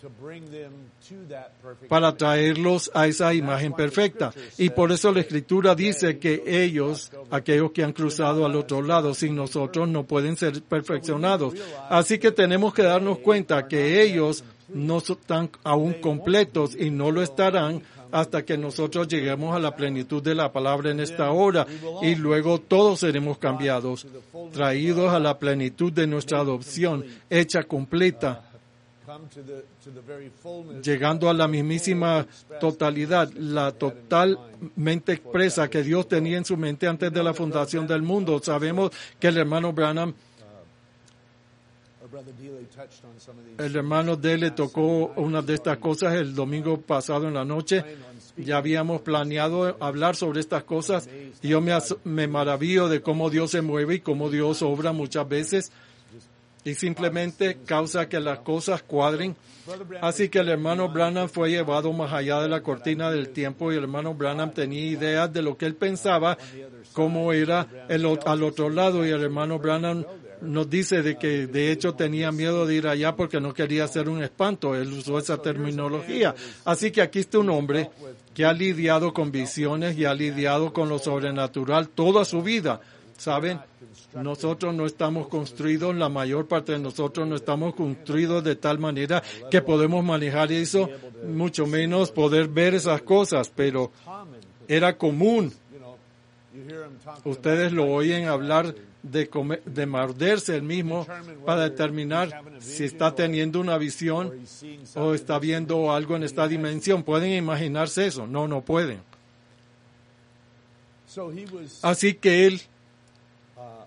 para traerlos a esa imagen perfecta. Y por eso la Escritura dice que ellos, aquellos que han cruzado al otro lado, sin nosotros no pueden ser perfeccionados. Así que tenemos que darnos cuenta que ellos no están aún completos y no lo estarán hasta que nosotros lleguemos a la plenitud de la palabra en esta hora, y luego todos seremos cambiados, traídos a la plenitud de nuestra adopción, hecha completa, llegando a la mismísima totalidad, la totalmente expresa que Dios tenía en su mente antes de la fundación del mundo. Sabemos que el hermano Branham, el hermano Dele tocó una de estas cosas el domingo pasado en la noche. Ya habíamos planeado hablar sobre estas cosas, y yo me, me maravillo de cómo Dios se mueve y cómo Dios obra muchas veces, y simplemente causa que las cosas cuadren. Así que el hermano Branham fue llevado más allá de la cortina del tiempo, y el hermano Branham tenía ideas de lo que él pensaba, cómo era el, al otro lado, y el hermano Branham nos dice de que de hecho tenía miedo de ir allá porque no quería hacer un espanto. Él usó esa terminología. Así que aquí está un hombre que ha lidiado con visiones y ha lidiado con lo sobrenatural toda su vida. ¿Saben? Nosotros no estamos construidos, la mayor parte de nosotros no estamos construidos de tal manera que podemos manejar eso, mucho menos poder ver esas cosas, pero era común. Ustedes lo oyen hablar de, comer, de morderse el mismo para determinar si está teniendo una visión o está viendo algo en esta dimensión. ¿Pueden imaginarse eso? No, no pueden. Así que él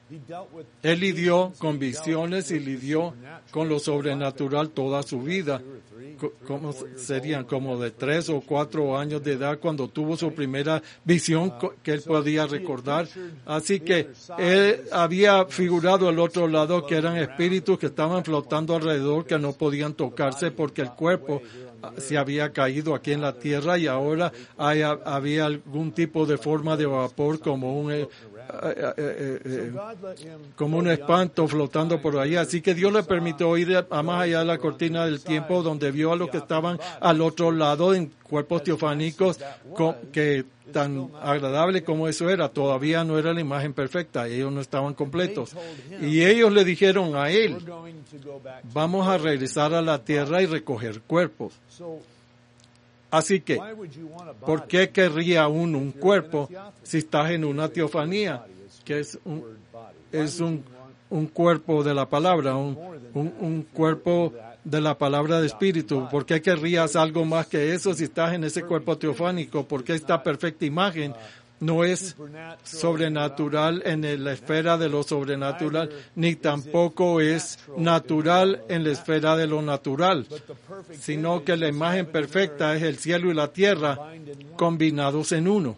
Él lidió con visiones y lidió con lo sobrenatural toda su vida. Como serían como de tres o cuatro años de edad cuando tuvo su primera visión que él podía recordar. Así que él había figurado al otro lado que eran espíritus que estaban flotando alrededor, que no podían tocarse porque el cuerpo se había caído aquí en la tierra y ahora hay, había algún tipo de forma de vapor como un eh, eh, eh, eh, como un espanto flotando por ahí. Así que Dios le permitió ir a, a más allá de la cortina del tiempo, donde vio a los que estaban al otro lado en cuerpos teofánicos, con, que tan agradable como eso era, todavía no era la imagen perfecta, ellos no estaban completos. Y ellos le dijeron a él, vamos a regresar a la tierra y recoger cuerpos. Así que, ¿por qué querría uno un cuerpo si estás en una teofanía, que es un, es un, un cuerpo de la palabra, un, un, un cuerpo de la palabra de espíritu? ¿Por qué querrías algo más que eso si estás en ese cuerpo teofánico? Porque esta perfecta imagen no es sobrenatural en la esfera de lo sobrenatural, ni tampoco es natural en la esfera de lo natural, sino que la imagen perfecta es el cielo y la tierra combinados en uno.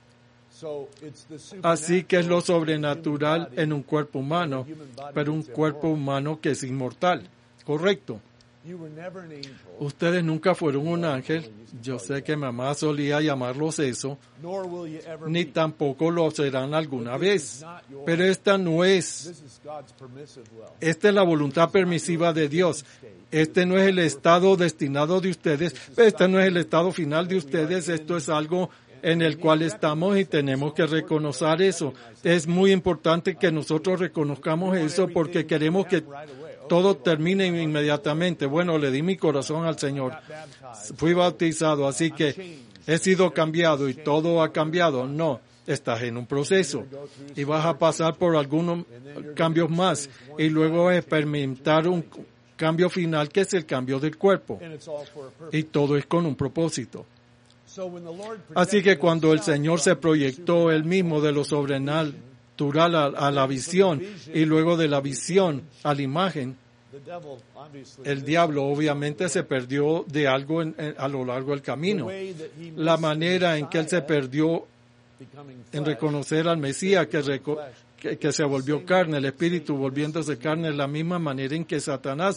Así que es lo sobrenatural en un cuerpo humano, pero un cuerpo humano que es inmortal. Correcto. Ustedes nunca fueron un ángel. Yo sé que mamá solía llamarlos eso, ni tampoco lo serán alguna vez. Pero esta no es, esta es la voluntad permisiva de Dios. Este no es el estado destinado de ustedes, este no es el estado final de ustedes, esto es algo en el cual estamos y tenemos que reconocer eso. Es muy importante que nosotros reconozcamos eso porque queremos que todo termine inmediatamente. Bueno, le di mi corazón al Señor. Fui bautizado, así que he sido cambiado y todo ha cambiado. No, estás en un proceso y vas a pasar por algunos cambios más y luego experimentar un cambio final que es el cambio del cuerpo. Y todo es con un propósito. Así que cuando el Señor se proyectó él mismo de lo sobrenatural a, a la visión y luego de la visión a la imagen, el diablo obviamente se perdió de algo en, en, a lo largo del camino. La manera en que él se perdió en reconocer al Mesías que, reco que, que se volvió carne, el Espíritu volviéndose carne, es la misma manera en que Satanás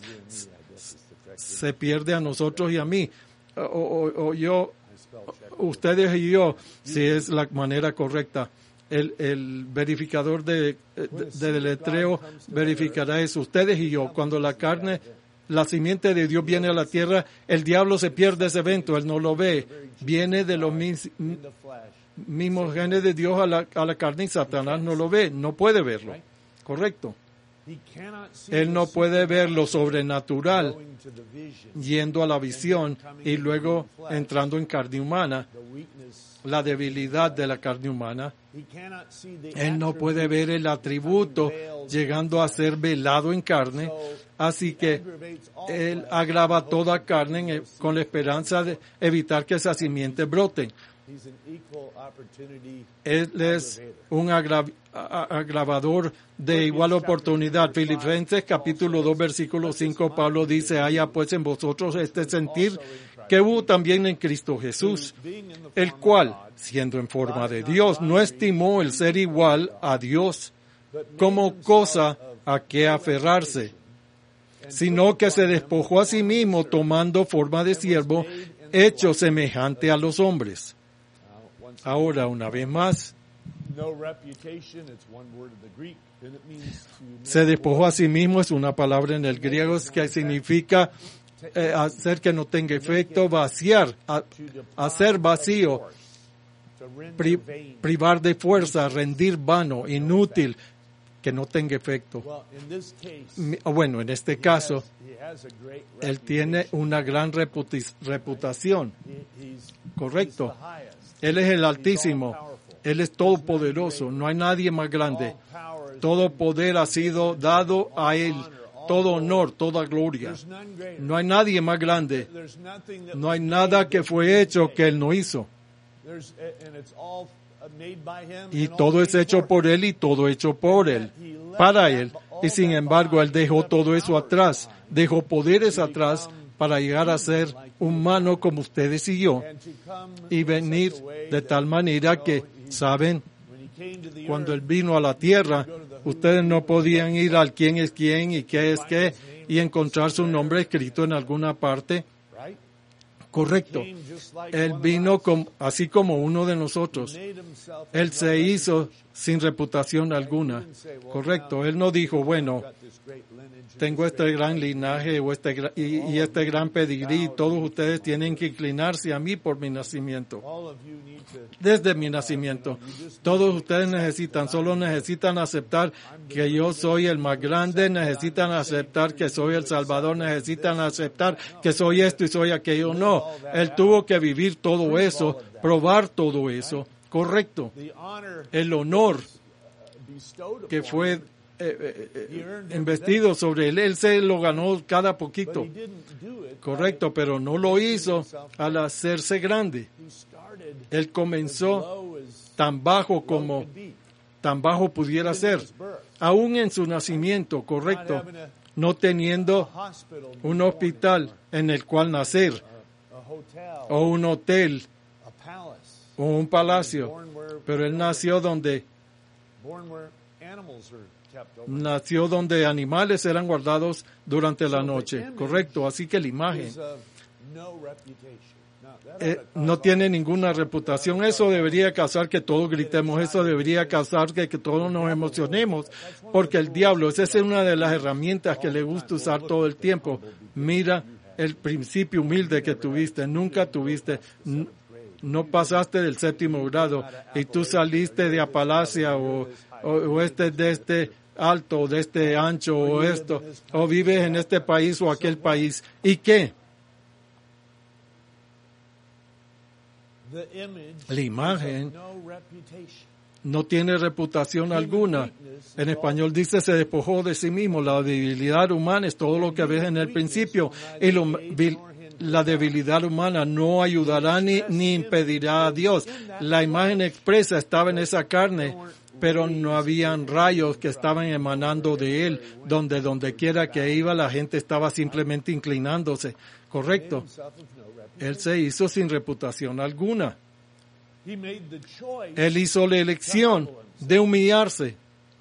se pierde a nosotros y a mí. O, o, o yo, ustedes y yo, si es la manera correcta. El, el verificador de, de, de deletreo verificará eso. Ustedes y yo, cuando la carne, la simiente de Dios viene a la tierra, el diablo se pierde ese evento, él no lo ve. Viene de los mis, mismos genes de Dios a la, a la carne y Satanás no lo ve, no puede verlo. Correcto. Él no puede ver lo sobrenatural yendo a la visión y luego entrando en carne humana, la debilidad de la carne humana. Él no puede ver el atributo llegando a ser velado en carne, así que él agrava toda carne con la esperanza de evitar que esas simientes broten. Él es un agrav agravador de igual oportunidad. Filipenses capítulo dos versículo cinco, Pablo dice, haya pues en vosotros este sentir que hubo también en Cristo Jesús, el cual, siendo en forma de Dios, no estimó el ser igual a Dios como cosa a que aferrarse, sino que se despojó a sí mismo tomando forma de siervo, hecho semejante a los hombres. Ahora, una vez más, se despojó a sí mismo, es una palabra en el griego que significa eh, hacer que no tenga efecto, vaciar, a, hacer vacío, pri, privar de fuerza, rendir vano, inútil, que no tenga efecto. Bueno, en este caso, él tiene una gran reputación. Correcto. Él es el Altísimo. Él es todopoderoso. No hay nadie más grande. Todo poder ha sido dado a Él. Todo honor, toda gloria. No hay nadie más grande. No hay nada que fue hecho que Él no hizo. Y todo es hecho por Él y todo hecho por Él. para él. Y sin embargo, él dejó todo eso atrás, dejó poderes atrás para llegar a ser humano como ustedes y yo, y venir de tal manera que, ¿saben? Cuando él vino a la tierra, ustedes no podían ir al quién es quién y qué es qué y encontrar su nombre escrito en alguna parte. Correcto. Él vino com- así como uno de nosotros. Él se hizo sin reputación alguna. Correcto. Él no dijo, bueno, tengo este gran linaje o este gra- y, y este gran pedigrí, y todos ustedes tienen que inclinarse a mí por mi nacimiento. Desde mi nacimiento. Todos ustedes necesitan, solo necesitan aceptar que yo soy el más grande, necesitan aceptar que soy el Salvador, necesitan aceptar que soy esto y soy aquello. No, él tuvo que vivir todo eso, probar todo eso. Correcto. El honor que fue Eh, eh, eh, investido sobre él, él se lo ganó cada poquito, correcto, pero no lo hizo al hacerse grande. Él comenzó tan bajo como tan bajo pudiera ser, aún en su nacimiento, correcto, no teniendo un hospital en el cual nacer, o un hotel, o un palacio, pero él nació donde Nació donde animales eran guardados durante la noche. Correcto, así que la imagen eh, no tiene ninguna reputación. Eso debería causar que todos gritemos, eso debería causar que, que todos nos emocionemos, porque el diablo, esa es una de las herramientas que le gusta usar todo el tiempo. Mira el principio humilde que tuviste, nunca tuviste, n- no pasaste del séptimo grado y tú saliste de Apalacia o, o, o este de este alto, o de este ancho, o esto, o vives en este país o aquel país. ¿Y qué? La imagen no tiene reputación alguna. En español dice, se despojó de sí mismo. La debilidad humana es todo lo que ves en el principio. Y lo, la debilidad humana no ayudará ni, ni impedirá a Dios. La imagen expresa estaba en esa carne, pero no habían rayos que estaban emanando de él, donde donde quiera que iba la gente estaba simplemente inclinándose. Correcto. Él se hizo sin reputación alguna. Él hizo la elección de humillarse.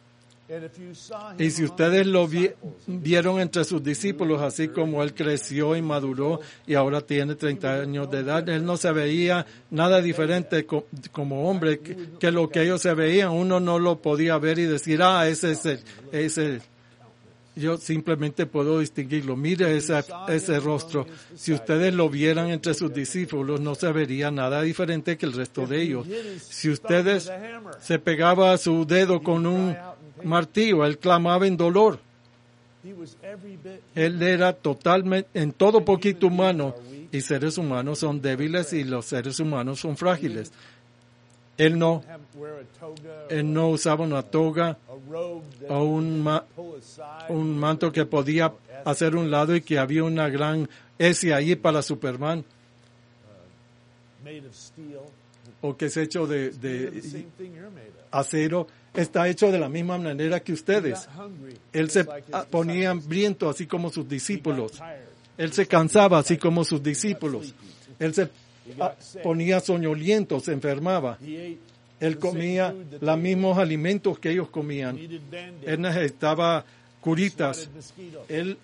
Y si ustedes lo vi, vieron entre sus discípulos, así como él creció y maduró y ahora tiene treinta años de edad, él no se veía nada diferente co- como hombre que, que lo que ellos se veían. Uno no lo podía ver y decir, ah, ese es el, ese. Yo simplemente puedo distinguirlo. Mire ese, ese rostro. Si ustedes lo vieran entre sus discípulos, no se vería nada diferente que el resto de ellos. Si ustedes se pegaba a su dedo con un martillo, él clamaba en dolor. Él era totalmente, en todo poquito humano, y seres humanos son débiles y los seres humanos son frágiles. Él no, él no usaba una toga o un, ma, un manto que podía hacer un lado y que había una gran S ahí para Superman, o que es hecho de, de acero. Está hecho de la misma manera que ustedes. Él se ponía hambriento así como sus discípulos. Él se cansaba así como sus discípulos. Él se ponía soñoliento, se enfermaba. Él comía los mismos alimentos que ellos comían. Él necesitaba curitas. Él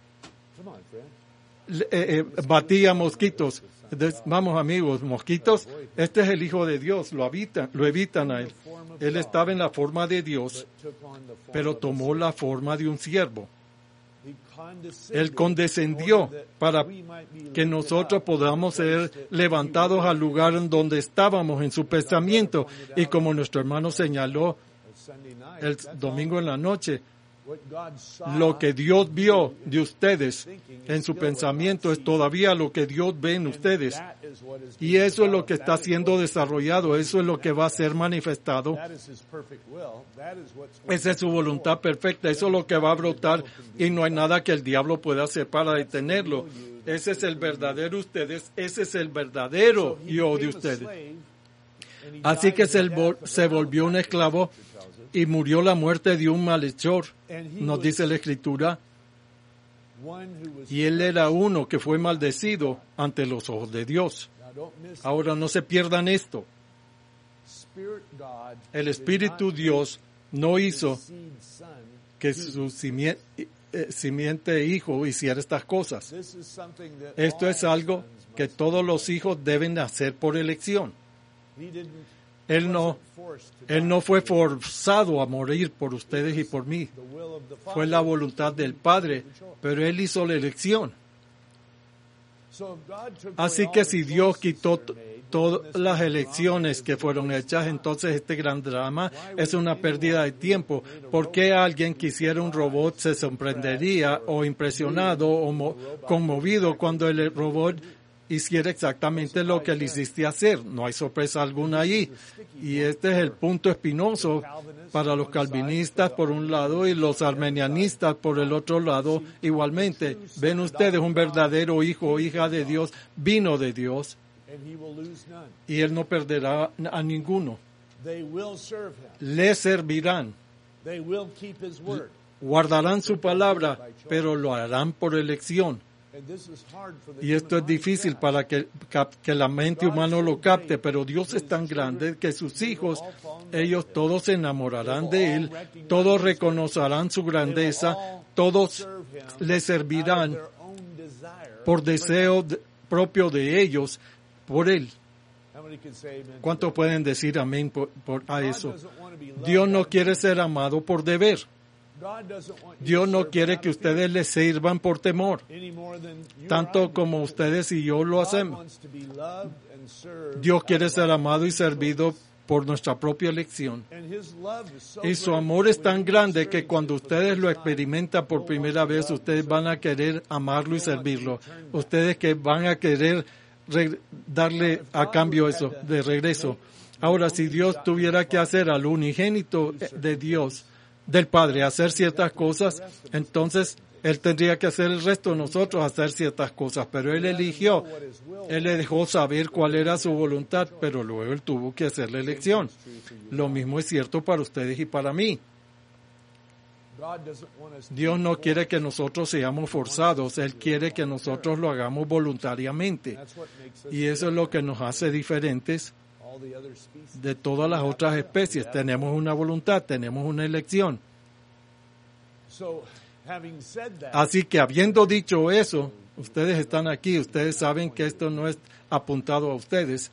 eh, eh, batía mosquitos. Entonces, vamos amigos, mosquitos, este es el Hijo de Dios, lo habitan, lo evitan a él. Él estaba en la forma de Dios, pero tomó la forma de un siervo. Él condescendió para que nosotros podamos ser levantados al lugar en donde estábamos en su pensamiento. Y como nuestro hermano señaló el domingo en la noche, lo que Dios vio de ustedes en su pensamiento es todavía lo que Dios ve en ustedes. Y eso es lo que está siendo desarrollado, eso es lo que va a ser manifestado. Esa es su voluntad perfecta, eso es lo que va a brotar y no hay nada que el diablo pueda hacer para detenerlo. Ese es el verdadero ustedes, ese es el verdadero yo de ustedes. Así que se, se volvió un esclavo y murió la muerte de un malhechor, And he nos was dice la Escritura, one who was y él era uno que fue maldecido ante los ojos de Dios. Now, don't miss Ahora no se pierdan esto. Spirit God El did Espíritu not Dios no make hizo his seed son. que su simie- eh, simiente hijo hiciera estas cosas. This is something that Esto all es algo sons que must todos do. los hijos deben hacer por elección. He didn't, Él no, wasn't forced to él die. no fue forzado a morir por ustedes y por mí. The will of the Father. Fue la voluntad del Padre, pero él hizo la elección. So if God took Así away que all si the Dios choices quitó that t- are made, todas then this las big elecciones drama que is fueron a waste hechas, of time. entonces este gran drama es una pérdida de tiempo. ¿Por qué alguien que hiciera un robot se sorprendería o impresionado o mo- conmovido cuando el robot hiciera exactamente lo que le hiciste hacer? No hay sorpresa alguna ahí. Y este es el punto espinoso para los calvinistas por un lado y los armenianistas por el otro lado igualmente. Ven ustedes, un verdadero hijo o hija de Dios vino de Dios And he will lose none. y él no perderá a ninguno. They will serve him. Le servirán, They will keep his word. guardarán su palabra, pero lo harán por elección. And this is hard for the Y esto es human mind difícil to para que, cap- que la mente humana lo capte, pero Dios es tan grande que sus hijos, ellos todos se enamorarán de Él, todos reconocerán su grandeza, todos le servirán grasp their own desire. por deseo de- propio de ellos, por Él. How many can say amen? ¿Cuántos pueden decir amén por, por- a God eso? doesn't want to be loved Dios out no of quiere duty. ser amado por deber. God doesn't want you Dios to no serve quiere out que of ustedes fear le sirvan por temor, any more than you or I tanto do. como ustedes y yo lo God hacemos. wants to be loved and served Dios out quiere of ser our amado y own servido choice. por nuestra propia elección. And his love is so Y su great amor that es when tan you grande que experience cuando it for the ustedes lo first time, experimentan por you'll primera want to vez, love and ustedes van a serve. querer amarlo y You'll want to servirlo. return back. Ustedes que van a querer re- darle a cambio eso de regreso. Ahora, si Dios tuviera que hacer al unigénito de Dios, del Padre, hacer ciertas cosas, entonces Él tendría que hacer el resto de nosotros hacer ciertas cosas. Pero Él eligió, Él le dejó saber cuál era su voluntad, pero luego Él tuvo que hacer la elección. Lo mismo es cierto para ustedes y para mí. God doesn't want us to Dios be no forced. quiere que nosotros seamos forzados, Él quiere que nosotros lo hagamos voluntariamente. That's what makes us Y eso es lo que nos hace diferentes all the other species. de todas las otras especies. Tenemos una voluntad, tenemos una elección. So, having said that, Así que habiendo dicho eso, ustedes están aquí, ustedes saben que esto no es apuntado a ustedes.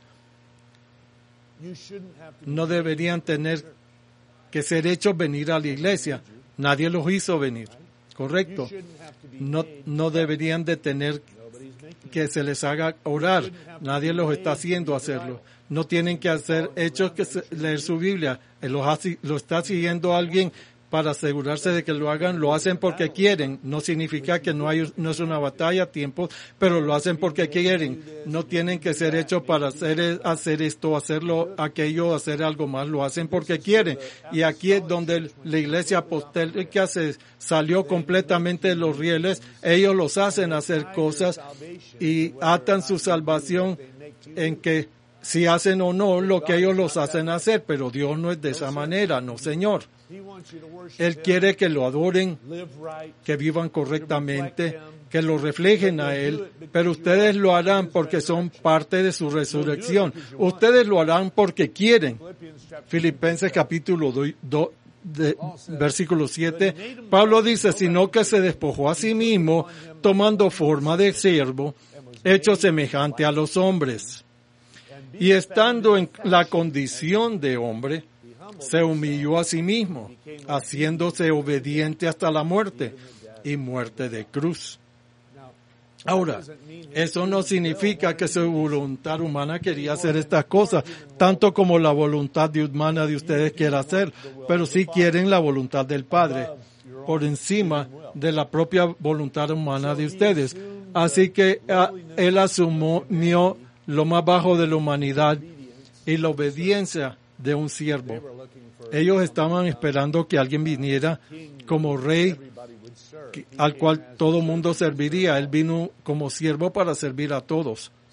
you shouldn't have to be No deberían tener que ser hechos venir a la iglesia. Nadie los hizo venir, You correcto. shouldn't have to be No, made. no deberían de tener Nobody's making que se les haga orar. Nadie los está haciendo hacerlo. No tienen que hacer hechos que se- leer su Biblia. Él los hace- lo está siguiendo alguien para asegurarse de que lo hagan. Lo hacen porque quieren. No significa que no hay, no es una batalla a tiempo, pero lo hacen porque quieren. No tienen que ser hechos para hacer, hacer esto, hacerlo, aquello, hacer algo más. Lo hacen porque quieren. Y aquí es donde la iglesia apostólica se salió completamente de los rieles. Ellos los hacen hacer cosas y atan su salvación en que si hacen o no lo que ellos los hacen hacer, pero Dios no es de esa manera, no señor. He wants you to worship Él him, quiere que lo adoren, live right, que vivan correctamente, que lo reflejen a Él, pero ustedes lo harán porque son parte de su resurrección. Ustedes lo harán porque quieren. Philippians chapter Filipenses capítulo dos, versículo siete, Pablo dice, sino que se despojó a sí mismo, tomando forma de siervo, hecho semejante a los hombres. Y estando en la condición de hombre, se humilló a sí mismo, haciéndose obediente hasta la muerte y muerte de cruz. Ahora, eso no significa que su voluntad humana quería hacer estas cosas, tanto como la voluntad de humana de ustedes quiera hacer, pero sí quieren la voluntad del Padre por encima de la propia voluntad humana de ustedes. Así que a, Él asumió lo más bajo de la humanidad y la obediencia de un siervo. Ellos estaban esperando que alguien viniera como rey que- al cual todo mundo serviría. Él vino como siervo para servir a todos.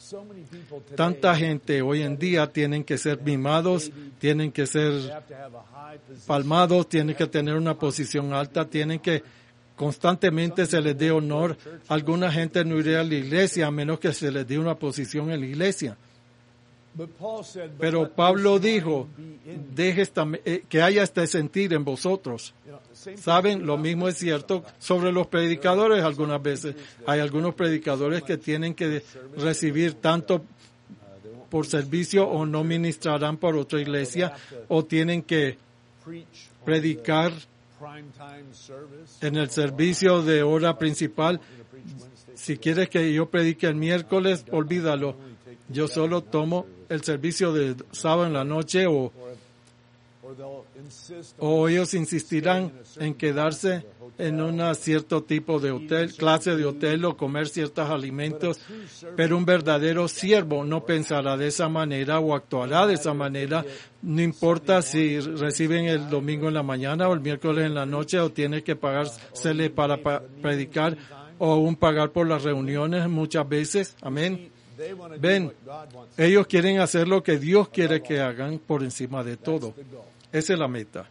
So many people today, Tanta gente hoy en día tienen que ser mimados, tienen que ser they have to have a high position. palmados, tienen que tener una posición alta, tienen que constantemente se les dé honor. Alguna gente no iría a la iglesia a menos que se les dé una posición en la iglesia. But Paul said, but Pero let Pablo this dijo, mind be in you. deje esta, eh, que haya este sentir en vosotros. You know, the same thing Saben, is lo about mismo es this cierto sometimes. sobre los predicadores algunas veces. Hay algunos predicadores que tienen que recibir tanto por servicio o no ministrarán por otra iglesia o tienen que Preach on predicar the prime time service. en el servicio de hora principal. Si quieres que yo predique el miércoles, olvídalo. Yo solo tomo el servicio de sábado en la noche o, Or they'll insist o on ellos insistirán en quedarse en un cierto tipo de hotel, clase de hotel o comer ciertos alimentos. Pero un verdadero siervo no pensará de esa manera o actuará de esa manera. No importa si reciben el domingo en la mañana o el miércoles en la noche o tiene que pagársele para pa- predicar o aún pagar por las reuniones muchas veces. Amén. they want to Ven, do what God wants. ellos quieren hacer lo que Dios quiere que hagan por encima de todo. The goal. Esa es la meta.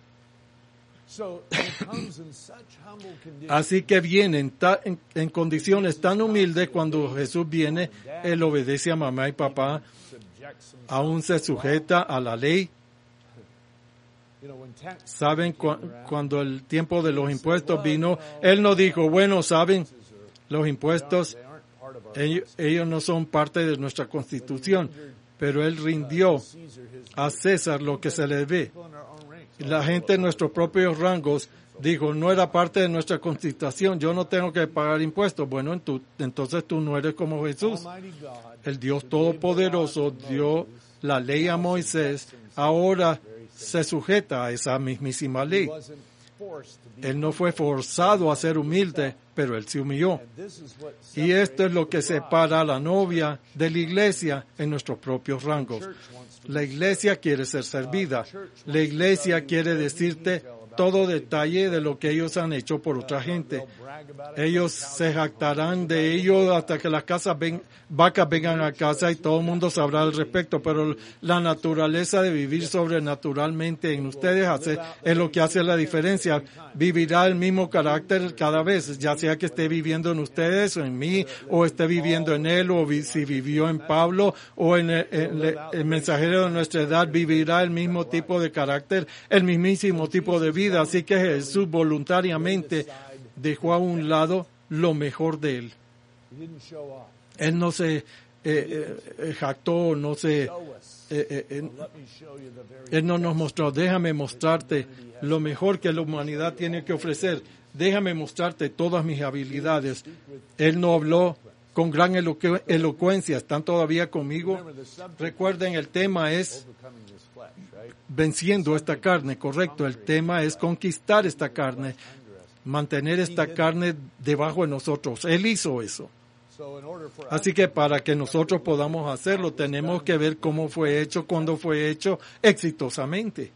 So it comes in such humble conditions. Así que viene en, ta- en, en condiciones tan humildes cuando Jesús viene, Él obedece a mamá y papá, subjects himself. aún se sujeta a la ley. You know, when tax Saben, cu- cuando el tiemo de los impuestos vino, Él no dijo, bueno, saben, los impuestos, they aren't part of our ellos, ellos no son parte de nuestra constitución, pero Él rindió Caesar his a César lo que se le debe. people in our own ranks. Y la gente en nuestros propios rangos dijo, no era parte de nuestra constitución, yo no tengo que pagar impuestos. Bueno, en tu- entonces tú no eres como Jesús. Almighty God, El Dios Todopoderoso dio la ley a Moisés, ahora se sujeta a esa mismísima ley. wasn't forced to be. Él no fue forzado a ser humilde, pero él se humilló. This is what Y esto es lo que separa a la novia de la iglesia en nuestros propios rangos. La iglesia quiere ser servida. La iglesia quiere decirte todo detalle de lo que ellos han hecho por otra gente. Ellos se jactarán de ello hasta que las casas ven, vacas vengan a casa y todo el mundo sabrá al respecto, pero la naturaleza de vivir sobrenaturalmente en ustedes hace, es lo que hace la diferencia. Vivirá el mismo carácter cada vez, ya sea que esté viviendo en ustedes o en mí, o esté viviendo en él, o vi, si vivió en Pablo o en el, el, el mensajero de nuestra edad, vivirá el mismo tipo de carácter, el mismísimo tipo de vida. Así que Jesús voluntariamente dejó a un lado lo mejor de él. He didn't show off. Él no se eh, eh, jactó, no se, Show us. eh, eh, eh, Let me show you the very él no nos mostró, déjame mostrarte lo mejor que la humanidad tiene que ofrecer, déjame mostrarte todas mis habilidades. Él no habló con gran elocu- elocuencia, ¿están todavía conmigo? Remember, the subject Recuerden, el tema es overcoming this flesh, right? venciendo esta carne, correcto, el tema es conquistar esta carne, mantener esta carne debajo de nosotros. Él hizo eso. So in order for us Así que para que nosotros podamos hacerlo, tenemos que ver cómo fue hecho, cuándo fue hecho exitosamente.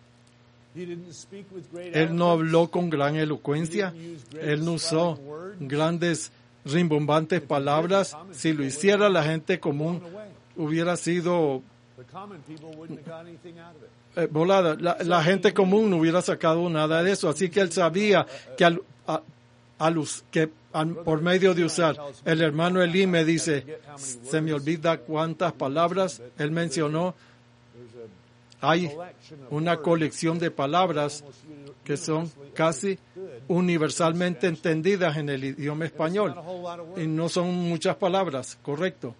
He didn't speak with great Él no eloquence. habló con gran elocuencia, él no usó grandes rimbombantes palabras. Si lo hiciera, la gente común hubiera sido The common people wouldn't have got anything out of it. eh, volada. La, la gente común no hubiera sacado nada de eso. Así que él sabía que, al, a, a luz- que al- por medio de usar, el hermano Elí me dice, se me olvida cuántas palabras él mencionó. There's a Hay collection of una words colección de palabras almost uni- que son universally casi understood. universalmente entendidas en el idioma español. Not a whole lot of words. Y no son muchas palabras, correcto.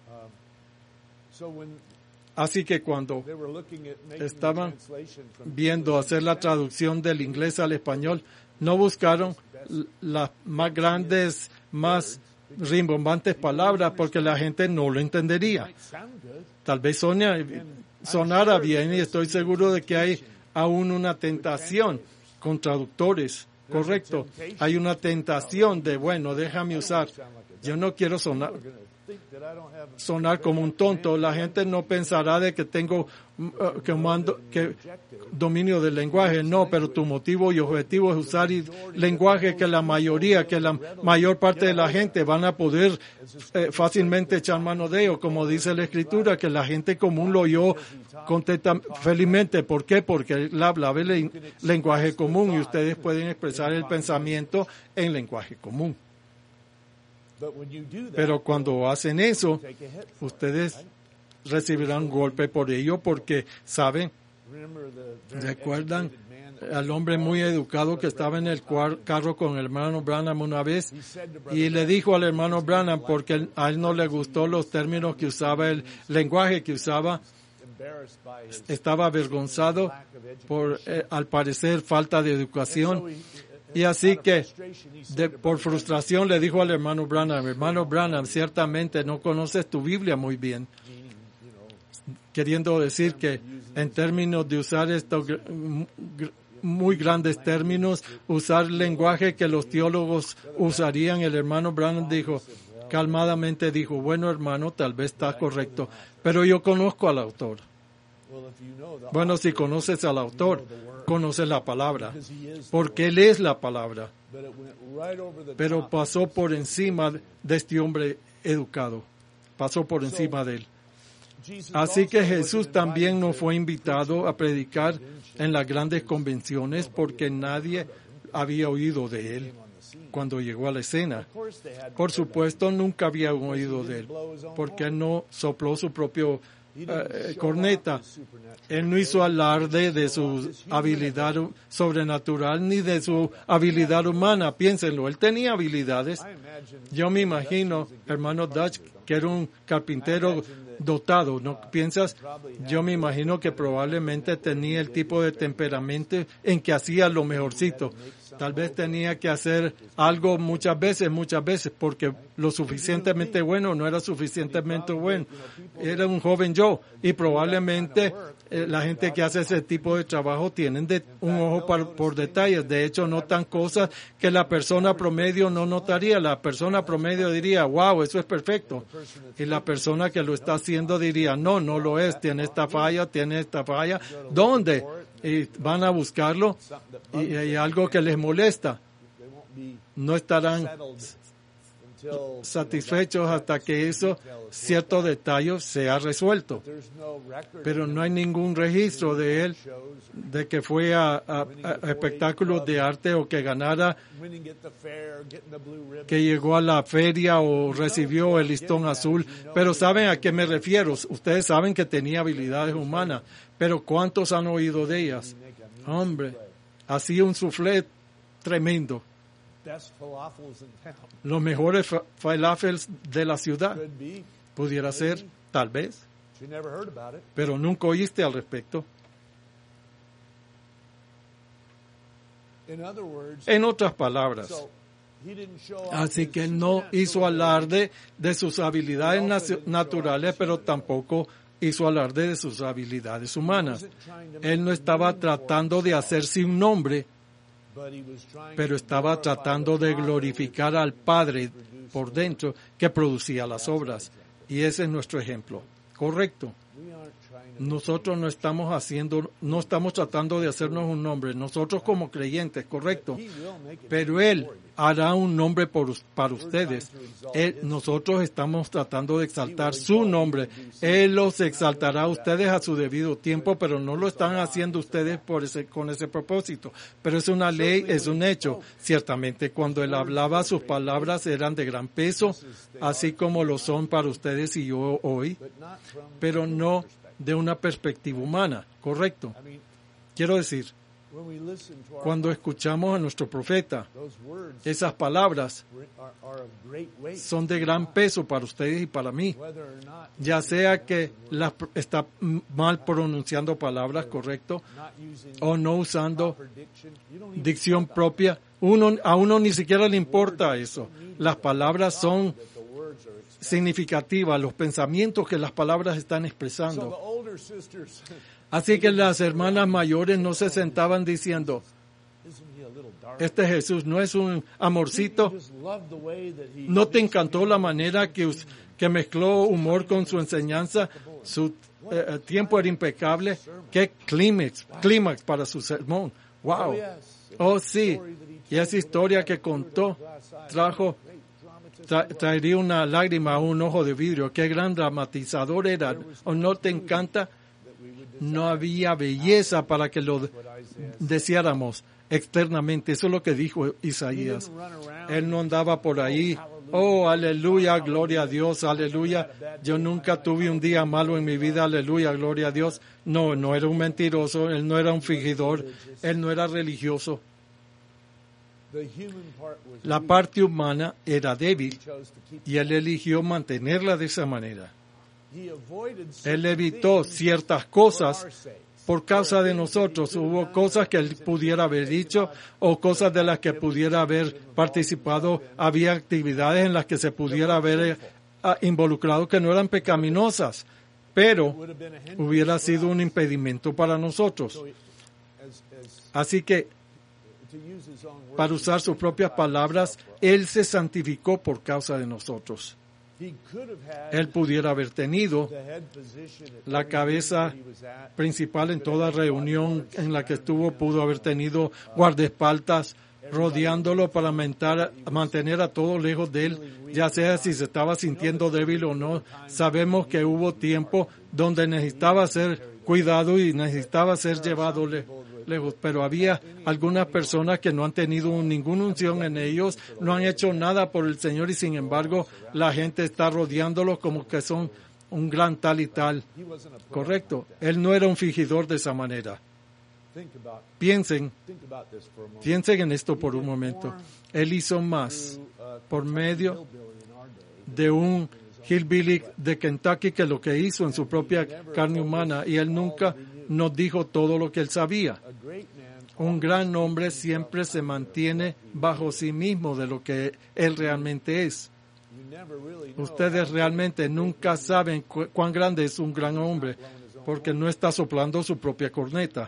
So when Así que cuando they were looking at making the estaban translation from viendo hacer la traducción del inglés al español, no buscaron l- las más grandes, más rimbombantes palabras porque la gente no lo entendería. might sound good, Tal vez sonia- sonara bien y estoy seguro de que hay aún una tentación con traductores, correcto. Hay una tentación de, bueno, déjame usar. Yo no quiero sonar, sonar como un tonto. La gente no pensará de que tengo uh, que mando, que dominio del lenguaje. No, pero tu motivo y objetivo es usar y, lenguaje que la mayoría, que la mayor parte de la gente van a poder eh, fácilmente echar mano de ello. Como dice la Escritura, que la gente común lo oyó contenta felizmente. ¿Por qué? Porque él hablaba el lenguaje común y ustedes pueden expresar el pensamiento en lenguaje común. Pero cuando hacen eso, ustedes recibirán un golpe por ello porque, ¿saben? ¿Recuerdan al hombre muy educado que estaba en el carro con el hermano Branham una vez? Y le dijo al hermano Branham, porque a él no le gustó los términos que usaba, el lenguaje que usaba, estaba avergonzado por, eh, al parecer, falta de educación. Y así que, de, por frustración, le dijo al hermano Branham, hermano Branham, ciertamente no conoces tu Biblia muy bien. Queriendo decir que en términos de usar estos muy grandes términos, usar lenguaje que los teólogos usarían, el hermano Branham dijo, calmadamente dijo, bueno hermano, tal vez está correcto, pero yo conozco al autor. Bueno, si conoces al autor, conoces la palabra, porque él es la palabra. Pero pasó por encima de este hombre educado, pasó por encima de él. Así que Jesús también no fue invitado a predicar en las grandes convenciones porque nadie había oído de él cuando llegó a la escena. Por supuesto, nunca había oído de él, porque él no sopló su propio Uh, corneta. Él no hizo alarde de su habilidad sobrenatural ni de su habilidad humana. Piénsenlo, él tenía habilidades. Yo me imagino, hermano Dutch, que era un carpintero dotado, ¿no piensas? Yo me imagino que probablemente tenía el tipo de temperamento en que hacía lo mejorcito. Tal vez tenía que hacer algo muchas veces, muchas veces, porque lo suficientemente bueno no era suficientemente bueno. Era un joven yo y probablemente eh, la gente que hace ese tipo de trabajo tienen de, un ojo par, por detalles. De hecho, notan cosas que la persona promedio no notaría. La persona promedio diría, wow, eso es perfecto. Y la persona que lo está haciendo diría, no, no lo es, tiene esta falla, tiene esta falla. ¿Dónde? Y van a buscarlo y hay algo que les molesta. No estarán satisfechos hasta que eso, cierto detalle, sea resuelto. Pero no hay ningún registro de él, de que fue a, a, a espectáculos de arte o que ganara, que llegó a la feria o recibió el listón azul. Pero ¿saben a qué me refiero? Ustedes saben que tenía habilidades humanas, pero ¿cuántos han oído de ellas? Hombre, hacía un soufflé tremendo. Los mejores falafels de la ciudad. Pudiera ser, tal vez. Pero nunca oíste al respecto. En otras palabras, así que él no hizo alarde de sus habilidades naturales, pero tampoco hizo alarde de sus habilidades humanas. Él no estaba tratando de hacerse un nombre, pero estaba tratando de glorificar al Padre por dentro que producía las obras. Y ese es nuestro ejemplo. Correcto. Nosotros no estamos haciendo, no estamos tratando de hacernos un nombre. Nosotros como creyentes, correcto. Pero Él hará un nombre por, para ustedes. Él, nosotros estamos tratando de exaltar su nombre. Él los exaltará a ustedes a su debido tiempo, pero no lo están haciendo ustedes por ese, con ese propósito. Pero es una ley, es un hecho. Ciertamente, cuando Él hablaba, sus palabras eran de gran peso, así como lo son para ustedes y yo hoy, pero no de una perspectiva humana, correcto. Quiero decir, cuando escuchamos a nuestro profeta, esas palabras son de gran peso para ustedes y para mí. Ya sea que las está mal pronunciando palabras, correcto, o no usando dicción propia, uno, a uno ni siquiera le importa eso. Las palabras son significativas, los pensamientos que las palabras están expresando. Así que las hermanas mayores no se sentaban diciendo, este Jesús no es un amorcito. ¿No te encantó la manera que, us- que mezcló humor con su enseñanza? Su eh, tiempo era impecable. ¡Qué clímax, clímax para su sermón! ¡Wow! Oh, sí. Y esa historia que contó trajo, tra- traería una lágrima a un ojo de vidrio. ¡Qué gran dramatizador era! ¿O no te encanta? No había belleza para que lo deseáramos externamente. Eso es lo que dijo Isaías. Él no andaba por ahí. Oh, aleluya, gloria a Dios, aleluya. Yo nunca tuve un día malo en mi vida, aleluya, gloria a Dios. No, no era un mentiroso, él no era un fingidor, él no era religioso. La parte humana era débil y él eligió mantenerla de esa manera. Él evitó ciertas cosas por causa de nosotros. Hubo cosas que él pudiera haber dicho o cosas de las que pudiera haber participado. Había actividades en las que se pudiera haber eh, involucrado que no eran pecaminosas, pero hubiera sido un impedimento para nosotros. Así que, para usar sus propias palabras, él se santificó por causa de nosotros. Él pudiera haber tenido la cabeza principal en toda reunión en la que estuvo, pudo haber tenido guardaespaldas rodeándolo para mentar, mantener a todos lejos de él, ya sea si se estaba sintiendo débil o no. Sabemos que hubo tiempo donde necesitaba ser cuidado y necesitaba ser llevado le- lejos, pero había algunas personas que no han tenido ninguna unción en ellos, no han hecho nada por el Señor y sin embargo la gente está rodeándolos como que son un gran tal y tal. Correcto. Él no era un fingidor de esa manera. Piensen, piensen en esto por un momento. Él hizo más por medio de un hillbilly de Kentucky que lo que hizo en su propia carne humana, y él nunca nos dijo todo lo que él sabía. Un gran hombre siempre se mantiene bajo sí mismo de lo que él realmente es. Ustedes realmente nunca saben cu- cuán grande es un gran hombre porque no está soplando su propia corneta.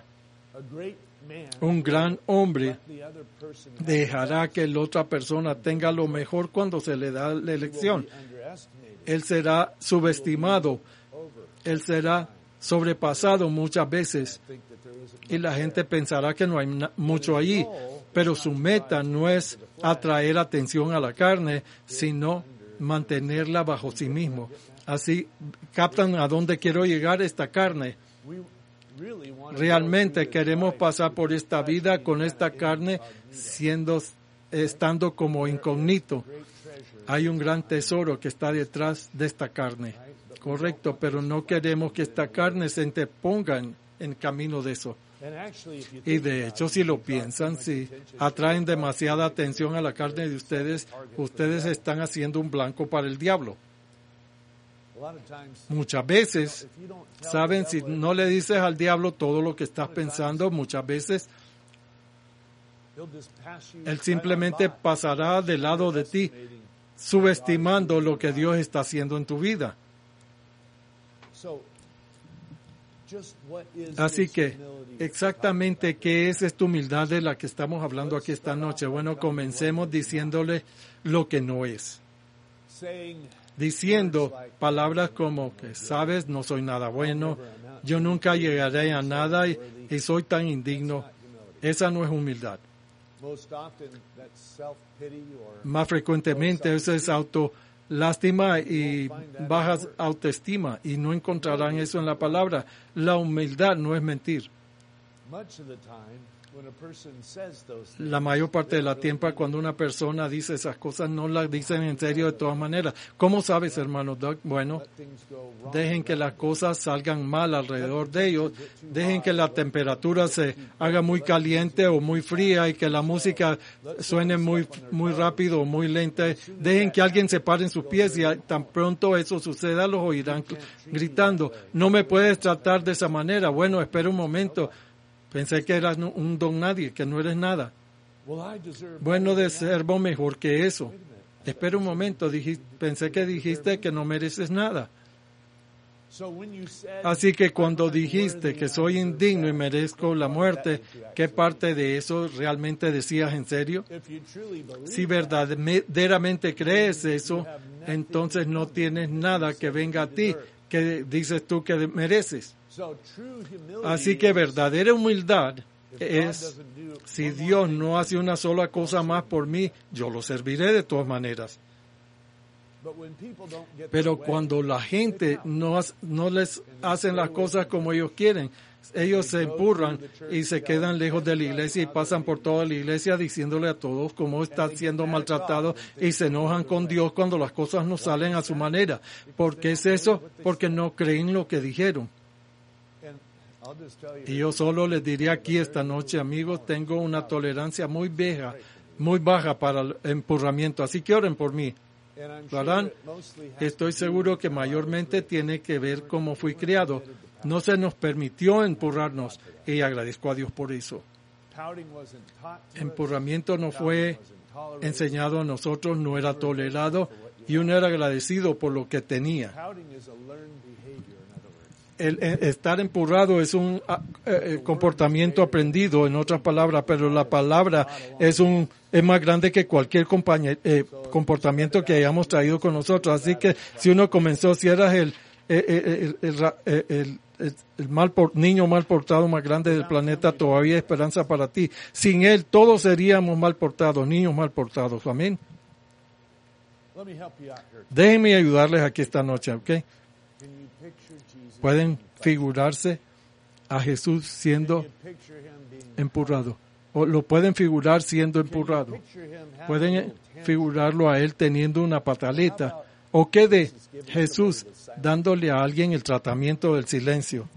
Un gran hombre dejará que la otra persona tenga lo mejor cuando se le da la elección. Él será subestimado, él será sobrepasado muchas veces y la gente pensará que no hay na- mucho allí, pero su meta no es atraer atención a la carne, sino mantenerla bajo sí mismo. Así captan a dónde quiero llegar esta carne. Realmente queremos pasar por esta vida con esta carne siendo, estando como incógnito. Hay un gran tesoro que está detrás de esta carne, correcto, pero no queremos que esta carne se interponga en, en camino de eso. Y de hecho, si lo piensan, si atraen demasiada atención a la carne de ustedes, ustedes están haciendo un blanco para el diablo. Muchas veces, saben, si no le dices al diablo todo lo que estás pensando, muchas veces él simplemente pasará del lado de ti, subestimando lo que Dios está haciendo en tu vida. Así que, exactamente, ¿qué es esta humildad de la que estamos hablando aquí esta noche? Bueno, comencemos diciéndole lo que no es. Diciendo palabras como que, sabes, no soy nada bueno, yo nunca llegaré a nada y, y soy tan indigno. Esa no es humildad. Más frecuentemente eso es autolástima y baja autoestima, y no encontrarán eso en la palabra. La humildad no es mentir. La mayor parte de la tiempo cuando una persona dice esas cosas no las dicen en serio de todas maneras. ¿Cómo sabes, hermano Doug? Bueno, dejen que las cosas salgan mal alrededor de ellos, dejen que la temperatura se haga muy caliente o muy fría y que la música suene muy, muy rápido o muy lenta. Dejen que alguien se pare en sus pies y tan pronto eso suceda los oirán gritando. No me puedes tratar de esa manera. Bueno, espera un momento. Pensé que eras un don nadie, que no eres nada. Bueno, deservo mejor que eso. Espera un momento, dijiste, pensé que dijiste que no mereces nada. Así que cuando dijiste que soy indigno y merezco la muerte, ¿qué parte de eso realmente decías en serio? Si verdaderamente crees eso, entonces no tienes nada que venga a ti que dices tú que mereces. Así que verdadera humildad es, si Dios no hace una sola cosa más por mí, yo lo serviré de todas maneras. Pero cuando la gente no, no les hacen las cosas como ellos quieren, ellos se empurran y se quedan lejos de la iglesia y pasan por toda la iglesia diciéndole a todos cómo están siendo maltratados y se enojan con Dios cuando las cosas no salen a su manera. ¿Por qué es eso? Porque no creen lo que dijeron. Y yo solo les diría aquí esta noche, amigos, tengo una tolerancia muy baja, muy baja para el empurramiento, así que oren por mí. ¿Lo harán? Estoy seguro que mayormente tiene que ver cómo fui criado. No se nos permitió empurrarnos y agradezco a Dios por eso. Empurramiento no fue enseñado a nosotros, no era tolerado y uno era agradecido por lo que tenía. El, el estar empurrado es un eh, comportamiento aprendido, en otras palabras, pero la palabra es un es más grande que cualquier compañe, eh, comportamiento que hayamos traído con nosotros. Así que si uno comenzó, si eras el el, el, el, el, el, el, el mal por, niño mal portado más grande del planeta, todavía hay esperanza para ti. Sin él, todos seríamos mal portados, niños mal portados. Amén. Déjenme ayudarles aquí esta noche, ¿ok? Pueden figurarse a Jesús siendo empurrado. O lo pueden figurar siendo empurrado. Pueden figurarlo a él teniendo una pataleta. ¿O qué de Jesús dándole a alguien el tratamiento del silencio?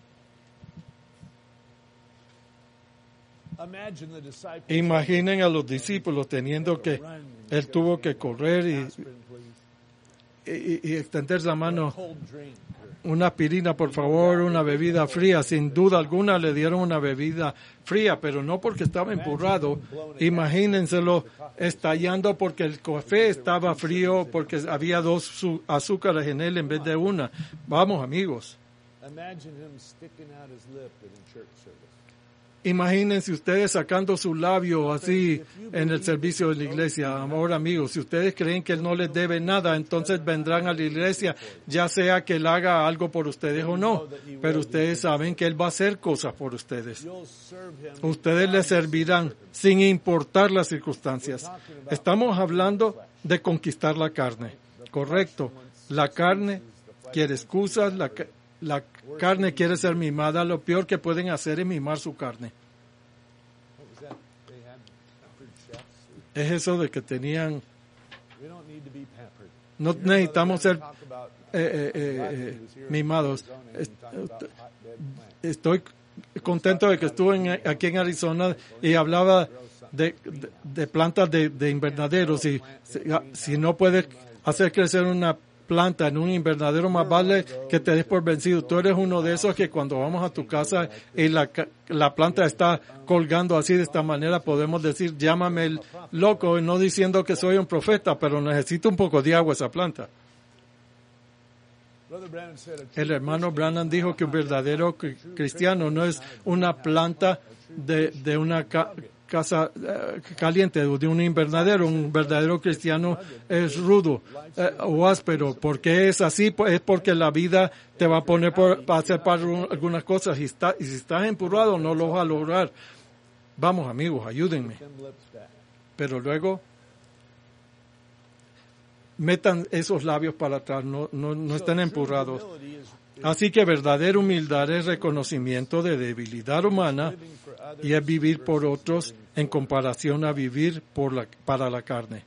Imaginen a los discípulos teniendo que, él tuvo que correr y, y, y extender la mano. Una aspirina, por favor, una bebida fría. Sin duda alguna le dieron una bebida fría, pero no porque estaba empurrado. Imagínenselo estallando porque el café estaba frío, porque había dos azúcares en él en vez de una. Vamos, amigos. Imagínense ustedes sacando su labio así en el servicio de la iglesia. Ahora, amigos, si ustedes creen que Él no les debe nada, entonces vendrán a la iglesia, ya sea que Él haga algo por ustedes o no. Pero ustedes saben que Él va a hacer cosas por ustedes. Ustedes le servirán sin importar las circunstancias. Estamos hablando de conquistar la carne, ¿correcto? La carne quiere excusas, la La carne quiere ser mimada. Lo peor que pueden hacer es mimar su carne. Es eso de que tenían... No necesitamos ser eh, eh, eh, mimados. Estoy contento de que estuve en, aquí en Arizona y hablaba de, de, de plantas de, de invernaderos. Y si, si no puedes hacer crecer una planta en un invernadero, más vale que te des por vencido. Tú eres uno de esos que cuando vamos a tu casa y la, la planta está colgando así de esta manera, podemos decir, llámame el loco, y no diciendo que soy un profeta, pero necesito un poco de agua esa planta. El hermano Branham dijo que un verdadero cristiano no es una planta de, de una ca, casa eh, caliente, de un invernadero. Un verdadero cristiano es rudo eh, o áspero. ¿Por qué es así? Es porque la vida te va a poner por, para hacer para algunas cosas y, está, y si estás empurrado no lo vas a lograr. Vamos, amigos, ayúdenme. Pero luego metan esos labios para atrás, no, no, no estén empurrados. Así que verdadera humildad es reconocimiento de debilidad humana y es vivir por otros en comparación a vivir por la, para la carne.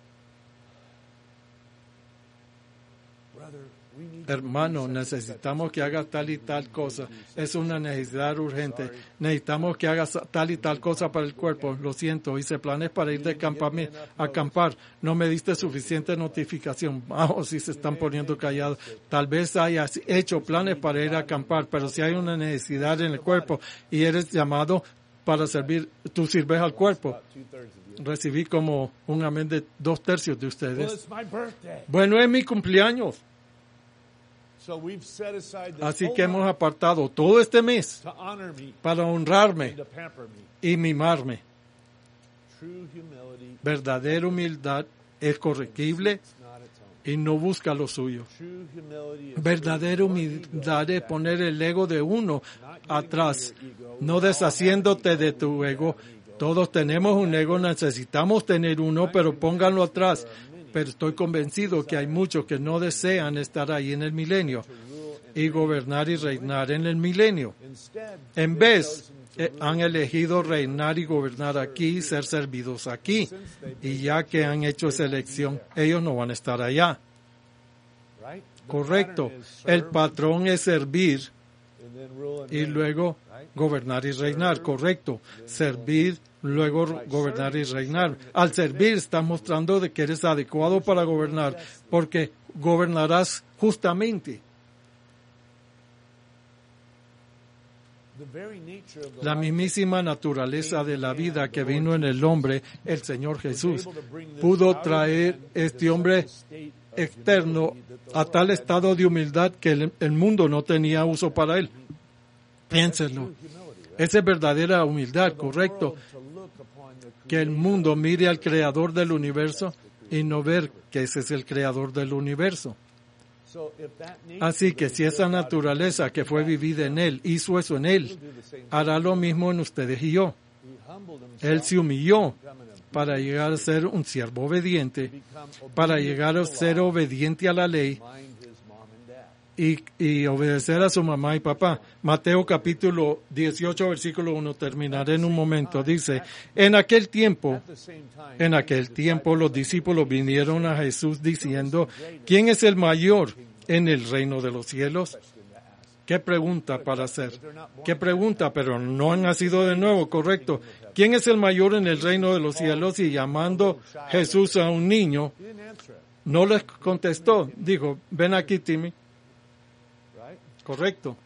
Hermano, necesitamos que hagas tal y tal cosa. Es una necesidad urgente. Necesitamos que hagas tal y tal cosa para el cuerpo. Lo siento, hice planes para ir de campamento, a acampar. No me diste suficiente notificación. Vamos, si se están poniendo callados. Tal vez hayas hecho planes para ir a acampar, pero si hay una necesidad en el cuerpo y eres llamado para servir, tú sirves al cuerpo. Recibí como un amén de dos tercios de ustedes. Bueno, es mi cumpleaños. So we've set aside the Así whole que hemos month apartado todo este mes to honor me para honrarme and to pamper me. y mimarme. True humility Verdadera humildad es corregible is not its own. y no busca lo suyo. True humility is Verdadera humildad es poner el ego de uno atrás, no deshaciéndote de tu ego. Todos tenemos un ego, necesitamos tener uno, pero pónganlo atrás. Pero estoy convencido que hay muchos que no desean estar ahí en el milenio y gobernar y reinar en el milenio. instead En vez, eh, han elegido reinar y gobernar aquí y ser servidos aquí. Y ya que han hecho esa elección, ellos no van a estar allá. right? The Correcto. pattern is El serve patrón es servir and then rule and y reign, luego right? gobernar y reinar. Correcto. Servir, luego gobernar y reinar. Al servir estás mostrando de que eres adecuado para gobernar, porque gobernarás justamente. The very nature of the La life mismísima naturaleza de la vida que vino en el hombre, el Señor Jesús, pudo traer este hombre externo a tal estado de humildad que el, el mundo no tenía uso para él. Piénsenlo. Esa es verdadera humildad, correcto. Que el mundo mire al creador del universo y no ver que ese es el creador del universo. Así que si esa naturaleza que fue vivida en él hizo eso en él, hará lo mismo en ustedes y yo. Él se humilló para llegar a ser un siervo obediente, para llegar a ser obediente a la ley y, y obedecer a su mamá y papá. Mateo capítulo dieciocho, versículo uno, terminaré en un momento. Dice, en aquel tiempo, en aquel tiempo los discípulos vinieron a Jesús diciendo, ¿quién es el mayor en el reino de los cielos? ¿Qué pregunta para hacer? ¿Qué pregunta? Pero no han nacido de nuevo, correcto. ¿Quién es el mayor en el reino de los cielos? Y llamando Jesús a un niño, no les contestó. Dijo, ven aquí, Timmy. Correcto.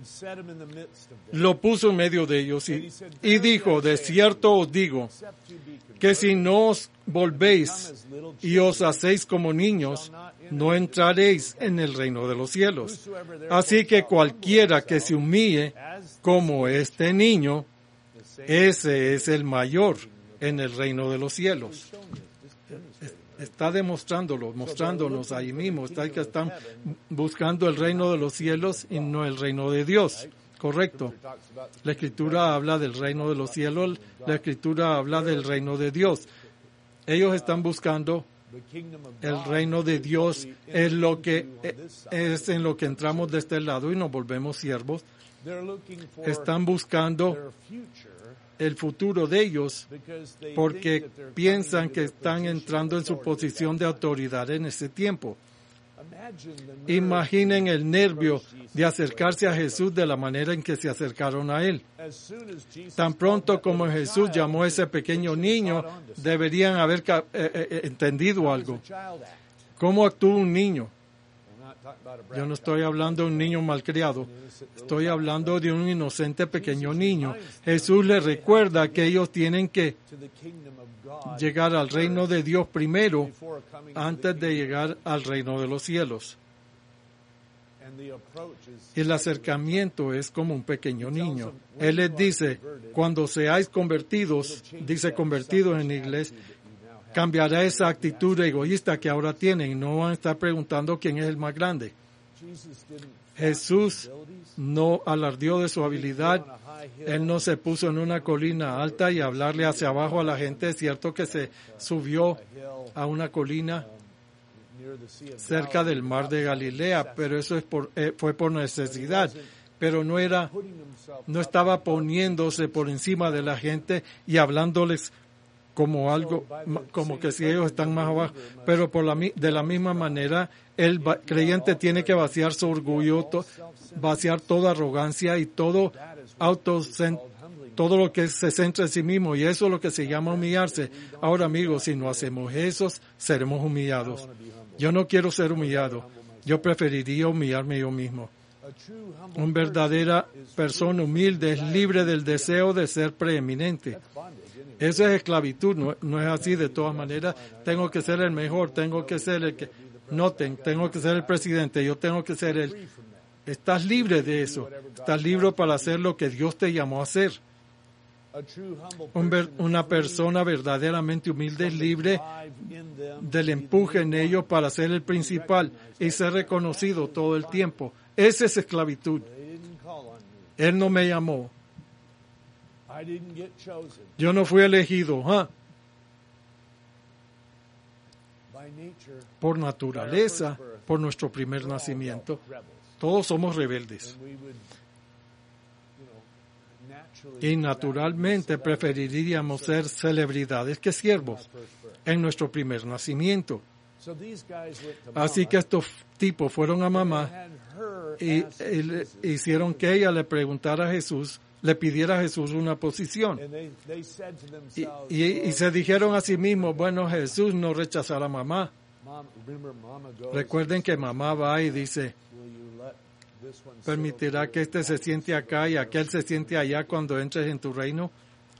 Lo puso en medio de ellos y, y dijo, de cierto os digo, que si no os volvéis y os hacéis como niños, no entraréis en el reino de los cielos. Así que cualquiera que se humille como este niño, ese es el mayor en el reino de los cielos. Está demostrándolo, mostrándonos ahí mismo. Está que están buscando el reino de los cielos y no el reino de Dios. Correcto. La Escritura habla del reino de los cielos, la Escritura habla del reino de Dios. Ellos están buscando el reino de Dios, es lo que es en lo que entramos de este lado y nos volvemos siervos. Están buscando el futuro de ellos porque piensan que están entrando en su posición de autoridad en ese tiempo. Imaginen el nervio de acercarse a Jesús de la manera en que se acercaron a Él. Tan pronto como Jesús llamó a ese pequeño niño, deberían haber eh, eh, entendido algo. ¿Cómo actúa un niño? Yo no estoy hablando de un niño malcriado, estoy hablando de un inocente pequeño niño. Jesús les recuerda que ellos tienen que llegar al reino de Dios primero antes de llegar al reino de los cielos. El acercamiento es como un pequeño niño. Él les dice, cuando seáis convertidos, dice convertidos en inglés, cambiará esa actitud egoísta que ahora tienen. No van a estar preguntando quién es el más grande. Jesús no alardeó de su habilidad. Él no se puso en una colina alta y hablarle hacia abajo a la gente. Es cierto que se subió a una colina cerca del mar de Galilea, pero eso es por, eh, fue por necesidad. Pero no era, no estaba poniéndose por encima de la gente y hablándoles como algo, como que si ellos están más abajo. Pero por la, de la misma manera, el creyente tiene que vaciar su orgullo, to, vaciar toda arrogancia y todo auto, todo lo que se centra en sí mismo. Y eso es lo que se llama humillarse. Ahora, amigos, si no hacemos eso, seremos humillados. Yo no quiero ser humillado. Yo preferiría humillarme yo mismo. Una verdadera persona humilde es libre del deseo de ser preeminente. Eso es esclavitud, no, no es así de todas maneras. Tengo que ser el mejor, tengo que ser el que... Noten, tengo que ser el presidente, yo tengo que ser el... Estás libre de eso. Estás libre para hacer lo que Dios te llamó a hacer. Un ver, una persona verdaderamente humilde es libre del empuje en ellos para ser el principal y ser reconocido todo el tiempo. Esa es esclavitud. Él no me llamó. Yo no fui elegido. ¿eh? Por naturaleza, por nuestro primer nacimiento, todos somos rebeldes. Y naturalmente preferiríamos ser celebridades que siervos en nuestro primer nacimiento. Así que estos tipos fueron a mamá y, y le hicieron que ella le preguntara a Jesús, le pidiera a Jesús una posición. Y, y, y se dijeron a sí mismos, bueno, Jesús no rechazará a mamá. Recuerden que mamá va y dice, ¿permitirá que este se siente acá y aquel se siente allá cuando entres en tu reino?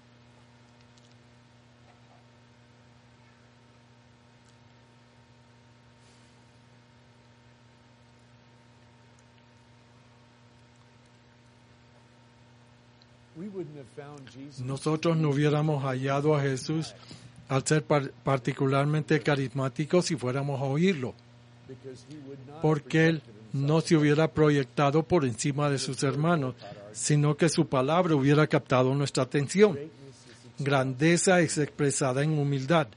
Nosotros no hubiéramos hallado a Jesús al ser par- particularmente carismático si fuéramos a oírlo, porque Él no se hubiera proyectado por encima de sus hermanos, sino que su palabra hubiera captado nuestra atención. Grandeza es expresada en humildad,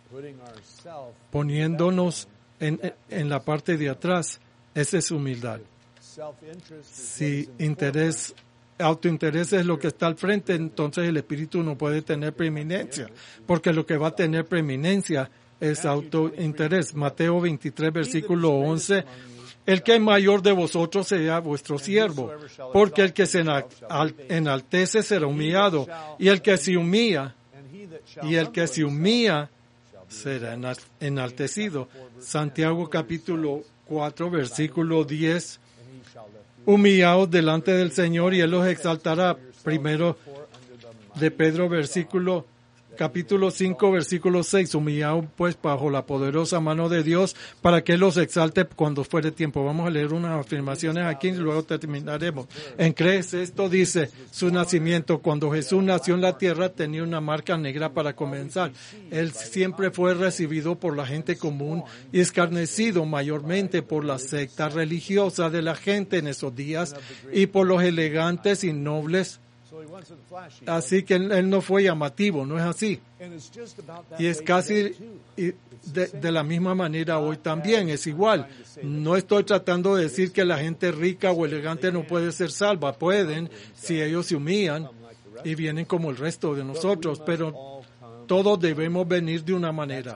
poniéndonos en, en la parte de atrás. Esa es humildad. Si interés, autointerés es lo que está al frente, entonces el espíritu no puede tener preeminencia, porque lo que va a tener preeminencia es autointerés. Mateo veintitrés, versículo once. El que es mayor de vosotros sea vuestro siervo, porque el que se enaltece será humillado, y el que se humilla, y el que se humilla será enaltecido. Santiago capítulo cuatro, versículo diez. Humillaos delante del Señor y Él los exaltará. Primero de Pedro, versículo capítulo cinco, versículo seis. Humillaos pues bajo la poderosa mano de Dios para que Él los exalte cuando fuere tiempo. Vamos a leer unas afirmaciones aquí y luego terminaremos. En crees esto dice su nacimiento. Cuando Jesús nació en la tierra tenía una marca negra para comenzar. Él siempre fue recibido por la gente común y escarnecido mayormente por la secta religiosa de la gente en esos días y por los elegantes y nobles. Así que él, él no fue llamativo, ¿no es así? Y es casi de, de la misma manera hoy también, es igual. No estoy tratando de decir que la gente rica o elegante no puede ser salva. Pueden si ellos se humillan y vienen como el resto de nosotros, pero todos debemos venir de una manera.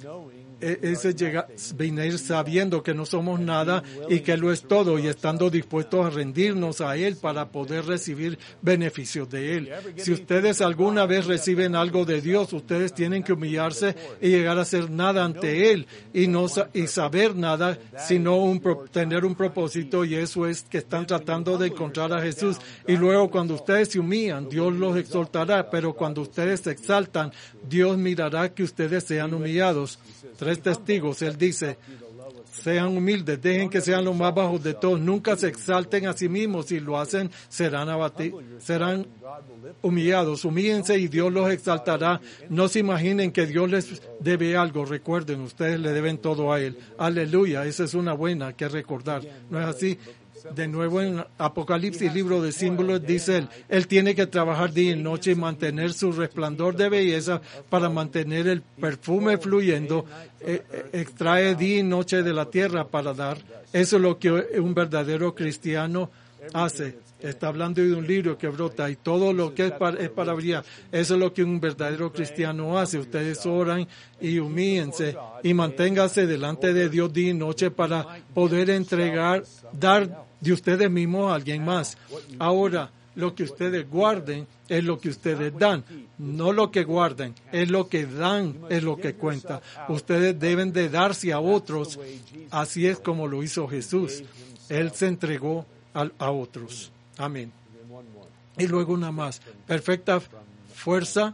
Ese llega, venir sabiendo que no somos nada y que lo es todo y estando dispuestos a rendirnos a Él para poder recibir beneficios de Él. Si ustedes alguna vez reciben algo de Dios, ustedes tienen que humillarse y llegar a ser nada ante Él y no y saber nada, sino un, tener un propósito, y eso es que están tratando de encontrar a Jesús. Y luego cuando ustedes se humillan, Dios los exaltará, pero cuando ustedes se exaltan, Dios mirará que ustedes sean humillados. Tres testigos, Él dice, sean humildes, dejen que sean los más bajos de todos, nunca se exalten a sí mismos, si lo hacen serán abatidos, serán humillados, humíllense y Dios los exaltará. No se imaginen que Dios les debe algo, recuerden, ustedes le deben todo a Él. Aleluya, esa es una buena que recordar, ¿no es así? De nuevo en Apocalipsis, libro de símbolos, dice él, él tiene que trabajar día y noche y mantener su resplandor de belleza para mantener el perfume fluyendo, eh, extrae día y noche de la tierra para dar. Eso es lo que un verdadero cristiano hace. Está hablando de un libro que brota y todo lo que es para, es para brillar. Eso es lo que un verdadero cristiano hace. Ustedes oran y humíllense y manténganse delante de Dios día y noche para poder entregar, dar de ustedes mismos a alguien más. Ahora, lo que ustedes guarden es lo que ustedes dan. No lo que guarden, es lo que dan, es lo que cuenta. Ustedes deben de darse a otros. Así es como lo hizo Jesús. Él se entregó a, a otros. Amén. Y luego una más. Perfecta fuerza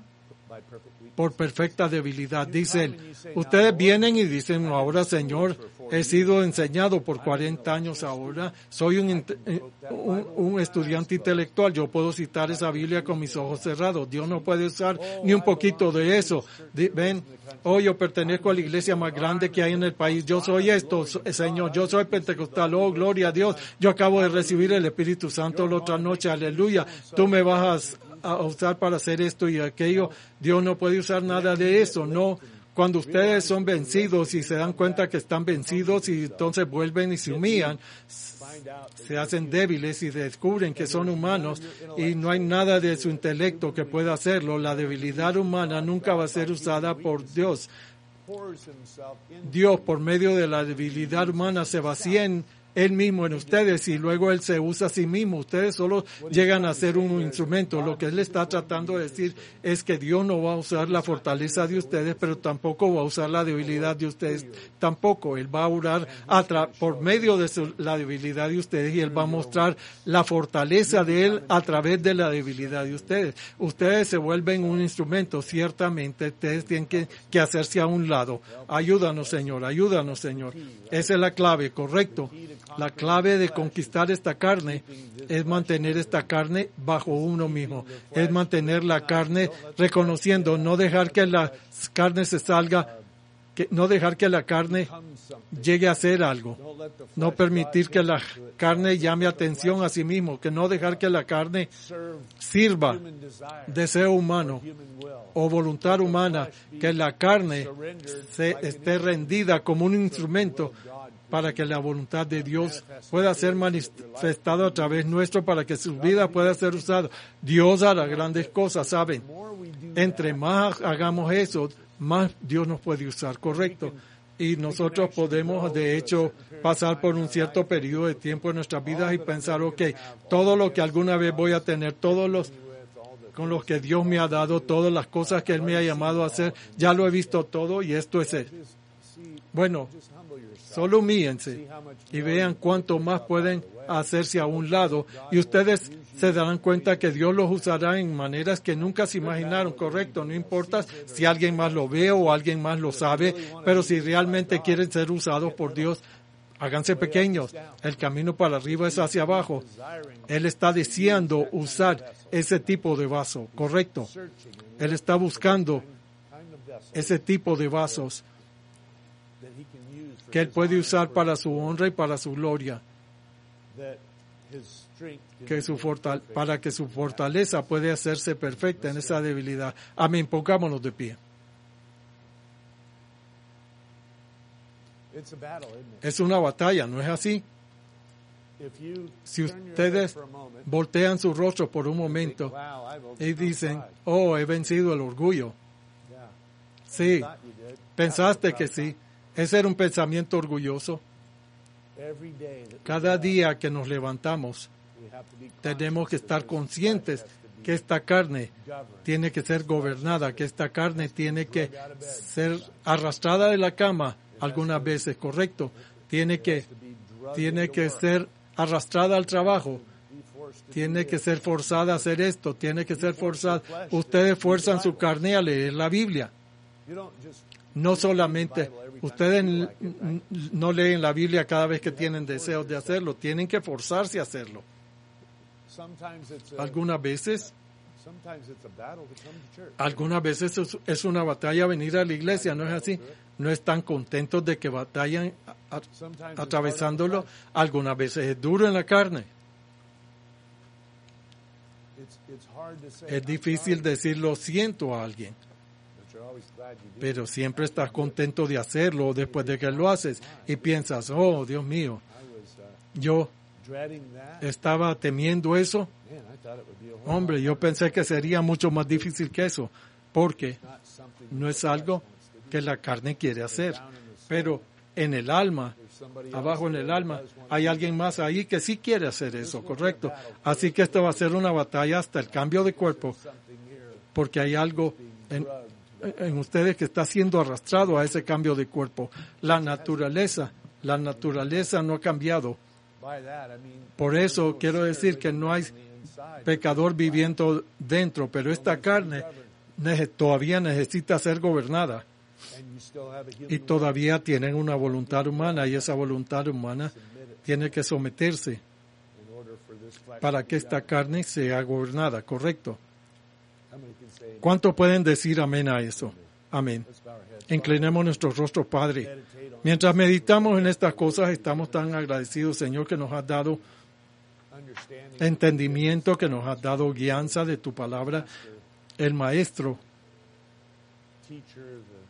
por perfecta debilidad. Dicen, ustedes vienen y dicen, ahora Señor, he sido enseñado por cuarenta años ahora, soy un, un, un estudiante intelectual, yo puedo citar esa Biblia con mis ojos cerrados. Dios no puede usar ni un poquito de eso. Ven, oh, yo pertenezco a la iglesia más grande que hay en el país, yo soy esto, Señor, yo soy pentecostal, oh, gloria a Dios, yo acabo de recibir el Espíritu Santo la otra noche, aleluya, tú me vas a a usar para hacer esto y aquello. Dios no puede usar nada de eso, no. Cuando ustedes son vencidos y se dan cuenta que están vencidos y entonces vuelven y se humillan, se hacen débiles y descubren que son humanos y no hay nada de su intelecto que pueda hacerlo. La debilidad humana nunca va a ser usada por Dios. Dios, por medio de la debilidad humana, se vacía en Él mismo en ustedes y luego Él se usa a sí mismo. Ustedes solo llegan a ser un instrumento. Lo que Él está tratando de decir es que Dios no va a usar la fortaleza de ustedes, pero tampoco va a usar la debilidad de ustedes. Tampoco. Él va a orar a tra- por medio de su, la debilidad de ustedes y Él va a mostrar la fortaleza de Él a través de la debilidad de ustedes. Ustedes se vuelven un instrumento. Ciertamente, ustedes tienen que, que hacerse a un lado. Ayúdanos, Señor. Ayúdanos, Señor. Esa es la clave, correcto. La clave de conquistar esta carne es mantener esta carne bajo uno mismo. Es mantener la carne reconociendo, no dejar que la carne se salga, que, no dejar que la carne llegue a ser algo. No permitir que la carne llame atención a sí mismo, que no dejar que la carne sirva deseo humano o voluntad humana, que la carne se esté rendida como un instrumento para que la voluntad de Dios pueda ser manifestada a través nuestro, para que su vida pueda ser usada. Dios hará grandes cosas, ¿saben? Entre más hagamos eso, más Dios nos puede usar, ¿correcto? Y nosotros podemos, de hecho, pasar por un cierto periodo de tiempo en nuestras vidas y pensar, ok, todo lo que alguna vez voy a tener, todos los con los que Dios me ha dado, todas las cosas que Él me ha llamado a hacer, ya lo he visto todo y esto es Él. Bueno, solo humíllense y vean cuánto más pueden hacerse a un lado y ustedes se darán cuenta que Dios los usará en maneras que nunca se imaginaron, correcto. No importa si alguien más lo ve o alguien más lo sabe, pero si realmente quieren ser usados por Dios, háganse pequeños. El camino para arriba es hacia abajo. Él está deseando usar ese tipo de vaso, correcto. Él está buscando ese tipo de vasos que Él puede usar para su honra y para su gloria, que su fortal- para que su fortaleza pueda hacerse perfecta en esa debilidad. Amén. Pongámonos de pie. Es una batalla, ¿no es así? Si ustedes voltean su rostro por un momento y dicen, oh, he vencido el orgullo. Sí, pensaste que sí. Ese era un pensamiento orgulloso. Cada día que nos levantamos, tenemos que estar conscientes que esta carne tiene que ser gobernada, que esta carne tiene que ser arrastrada de la cama algunas veces, correcto. Tiene que, tiene que ser arrastrada al trabajo. Tiene que ser forzada a hacer esto. Tiene que ser forzada. Ustedes fuerzan su carne a leer la Biblia. No solamente, ustedes no leen la Biblia cada vez que tienen deseos de hacerlo, tienen que forzarse a hacerlo. Algunas veces, algunas veces es, es una batalla venir a la iglesia, ¿no es así? No están contentos de que batallan a, a, atravesándolo. Algunas veces es duro en la carne. Es difícil decir lo siento a alguien, pero siempre estás contento de hacerlo después de que lo haces y piensas, oh, Dios mío, yo estaba temiendo eso. Hombre, yo pensé que sería mucho más difícil que eso, porque no es algo que la carne quiere hacer, pero en el alma, abajo en el alma, hay alguien más ahí que sí quiere hacer eso, correcto. Así que esto va a ser una batalla hasta el cambio de cuerpo, porque hay algo en, en ustedes que está siendo arrastrado a ese cambio de cuerpo. La naturaleza, la naturaleza no ha cambiado. Por eso quiero decir que no hay pecador viviendo dentro, pero esta carne ne- todavía necesita ser gobernada and you still have a human y todavía tienen una voluntad humana y esa voluntad humana tiene que someterse in order for this flesh para to que be esta governed. carne sea gobernada, ¿correcto? How many can say amen? ¿Cuántos pueden decir amén a eso? Amén. Let's bow our heads. Inclinemos nuestros rostros, Padre. Meditate on Mientras meditamos en estas cosas, estamos tan agradecidos, Señor, que nos has dado understanding entendimiento, que nos has dado guianza de tu palabra. El Maestro, teacher,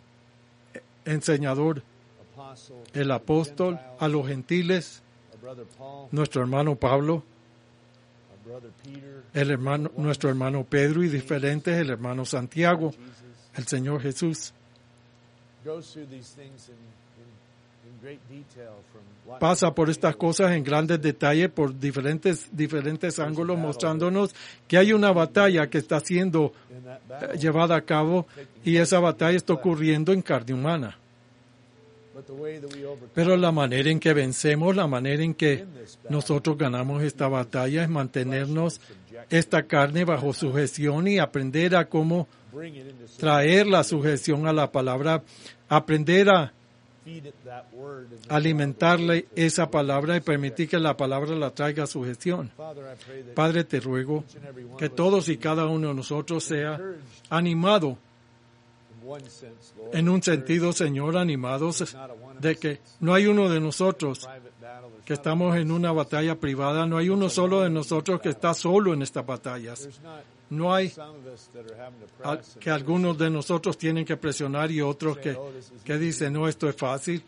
the enseñador, apostle, el apóstol, a los gentiles, our brother Paul, nuestro hermano Pablo, our brother Peter, el hermano, nuestro hermano Pedro y diferentes, el hermano Santiago, Jesus, el Señor Jesús. goes through these things in, in, in great detail from what Pasa por estas cosas en grandes detalles, por diferentes, diferentes ángulos, mostrándonos que hay una batalla que está siendo in that eh, battle. llevada a cabo y esa batalla está ocurriendo en carne humana. But the way that we overcome Pero la manera en que vencemos, la manera en que in this battle, nosotros ganamos esta batalla es mantenernos esta carne bajo sujeción y aprender a cómo bring it into traer la sujeción a la palabra, aprender a feed it that word and then alimentarle esa palabra y permitir que la palabra la traiga a sujeción. Father, I pray that Padre, te ruego each and every one que of us todos y cada uno de nosotros sea encouraged animado, in one sense, Lord, en un encouraged sentido, Señor, animados not a one of de us que no hay uno de nosotros private battle. There's que not estamos en una batalla privada, no hay uno solo de nosotros que está solo en estas batallas. There's not No hay some of us that are having to al- press and que algunos de nosotros tienen que presionar y otros que, que dicen, no, esto es fácil,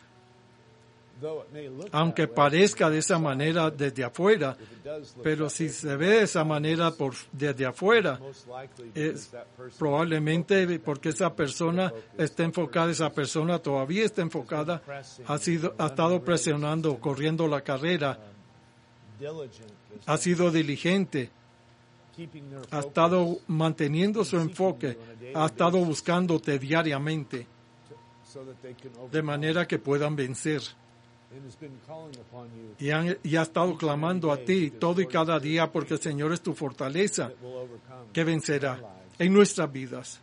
though it may look aunque that way, parezca de esa manera desde afuera, if it does look pero that si way, se ve de esa manera por, desde afuera, most likely because es that person probablemente porque esa persona está enfocada, esa persona todavía está enfocada, ha sido, ha estado presionando, corriendo la carrera, diligent, is ha sido diligente, keeping their ha focus estado manteniendo su enfoque, ha estado buscándote diariamente, so that they can de overcome, manera que puedan vencer. and has been calling upon you Y, han- y ha estado clamando a ti todo y cada día porque el Señor es tu fortaleza that will overcome. que vencerá en nuestras vidas.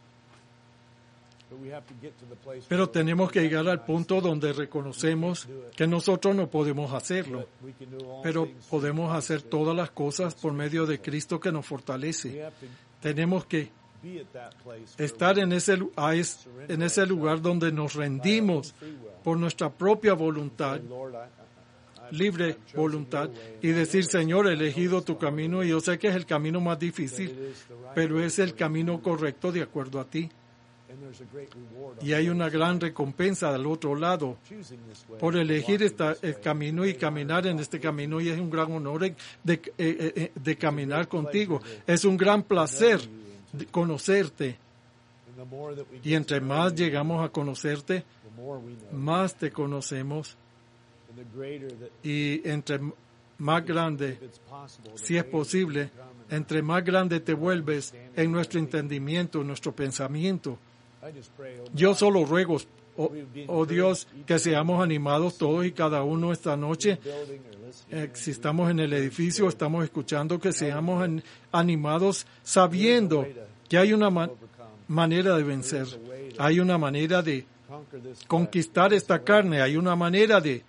But we have to get to the place Pero where tenemos que llegar al punto donde reconocemos que nosotros no podemos hacerlo, we can do all pero things. podemos hacer todas las cosas por medio de Cristo que nos We fortalece. have to Tenemos que be at that place where estar en ese, lu- a es- en ese lugar donde nos rendimos free will. por nuestra propia voluntad, Lord, I, I, I, libre I've chosen voluntad, your way, y decir, Señor, he elegido tu camino y yo sé que es el camino más that it difícil, is the right pero way es el for you. camino correcto de acuerdo a ti. And there's a great reward on Y hay una gran recompensa del otro lado choosing this way, por elegir walking esta, this el way. camino y caminar en este camino, y es un gran honor de, de, eh, eh, de caminar contigo. Es un gran placer de conocerte, And the more that we y get entre to más know you, llegamos a conocerte, the more we know. más te conocemos, And the greater that y entre más grande, if it's possible, the si es greater posible, we become. And entre más grande te vuelves en nuestro entendimiento, en nuestro pensamiento. I just pray, oh Yo God, solo ruego, oh, oh Dios, que seamos animados todos y cada uno esta noche. building or listening, Eh, si estamos en el edificio, estamos escuchando, que seamos an- animados sabiendo que hay una ma- overcome, manera de vencer, hay una manera de conquer this flesh, conquistar esta carne, hay una manera de,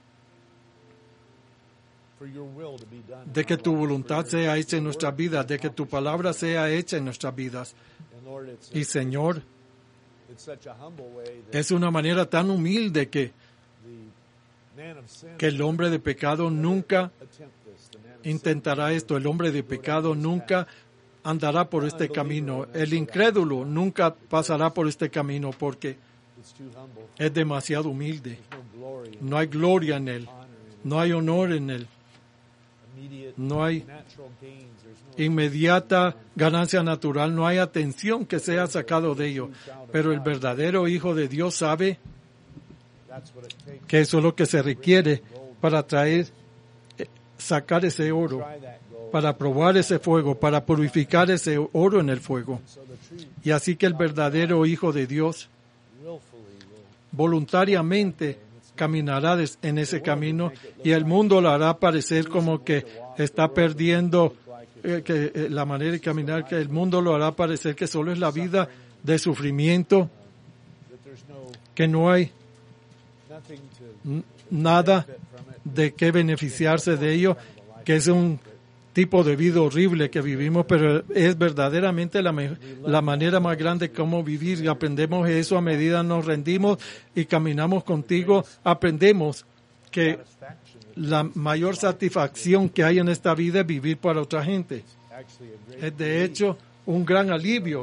for your will to be done in de que our tu lives, voluntad for your- sea hecha en nuestras vidas, de que tu palabra sea hecha en nuestras vidas. And Lord, it's, Y Señor, it's such a humble way that es una manera tan humilde que, the man of sin que el hombre de pecado nunca attempt this. The man of sin intentará esto, el hombre de pecado nunca andará por este camino, el incrédulo nunca pasará por este camino porque is too humble. es demasiado humilde. There's no glory in No hay gloria en él, honor in no hay honor en él, immediate no hay natural gains. There's no inmediata ganancia natural, no hay atención que sea sacado de ello. Pero el verdadero Hijo de Dios sabe that's what it takes. que eso es lo que se requiere para traer, eh, sacar ese oro, Try that goal. para probar ese fuego, para purificar ese oro en el fuego. So the true Y así que el verdadero Hijo de Dios willfully will voluntariamente caminará des- en ese camino y el mundo lo hará parecer como que está perdiendo eh, que eh, la manera de caminar, que el mundo lo hará parecer que solo es la vida de sufrimiento, que no hay n- nada de qué beneficiarse de ello, que es un tipo de vida horrible que vivimos, pero es verdaderamente la, me- la manera más grande como vivir, y aprendemos eso a medida nos rendimos y caminamos contigo, aprendemos que la mayor satisfacción que hay en esta vida es vivir para otra gente. Es de hecho un gran alivio,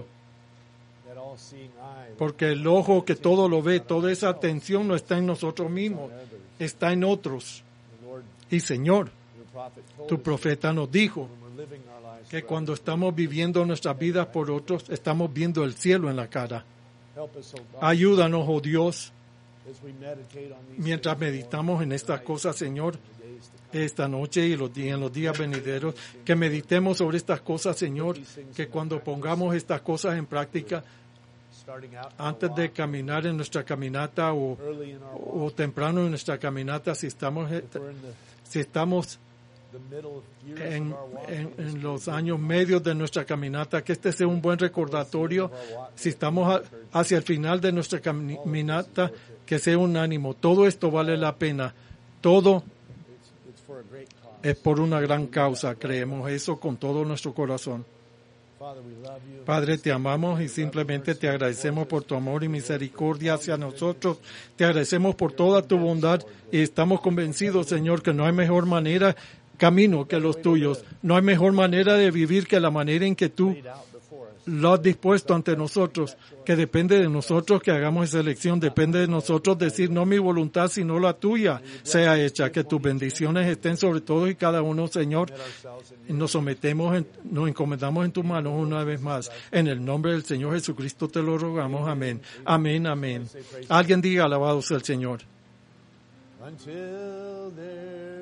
porque el ojo que todo lo ve, toda esa atención no está en nosotros mismos, está en otros. Y Señor, tu profeta nos dijo que cuando estamos viviendo nuestras vidas por otros, estamos viendo el cielo en la cara. Ayúdanos, oh Dios, mientras meditamos en estas cosas, Señor, esta noche y los días, en los días venideros, que meditemos sobre estas cosas, Señor, que cuando pongamos estas cosas en práctica, antes de caminar en nuestra caminata o, o temprano en nuestra caminata, si estamos, si estamos en, en, en los años medios de nuestra caminata, que este sea un buen recordatorio. Si estamos a, hacia el final de nuestra caminata, que sea un ánimo. Todo esto vale la pena. Todo es por una gran causa. Creemos eso con todo nuestro corazón. Padre, te amamos y simplemente te agradecemos por tu amor y misericordia hacia nosotros. Te agradecemos por toda tu bondad y estamos convencidos, Señor, que no hay mejor manera, camino que los tuyos. No hay mejor manera de vivir que la manera en que tú lo has dispuesto ante nosotros, que depende de nosotros que hagamos esa elección, depende de nosotros decir no mi voluntad sino la tuya sea hecha, que tus bendiciones estén sobre todos y cada uno, Señor. Nos sometemos, en, nos encomendamos en tus manos una vez más. En el nombre del Señor Jesucristo te lo rogamos. Amén. Amén, amén. Alguien diga alabado sea el Señor.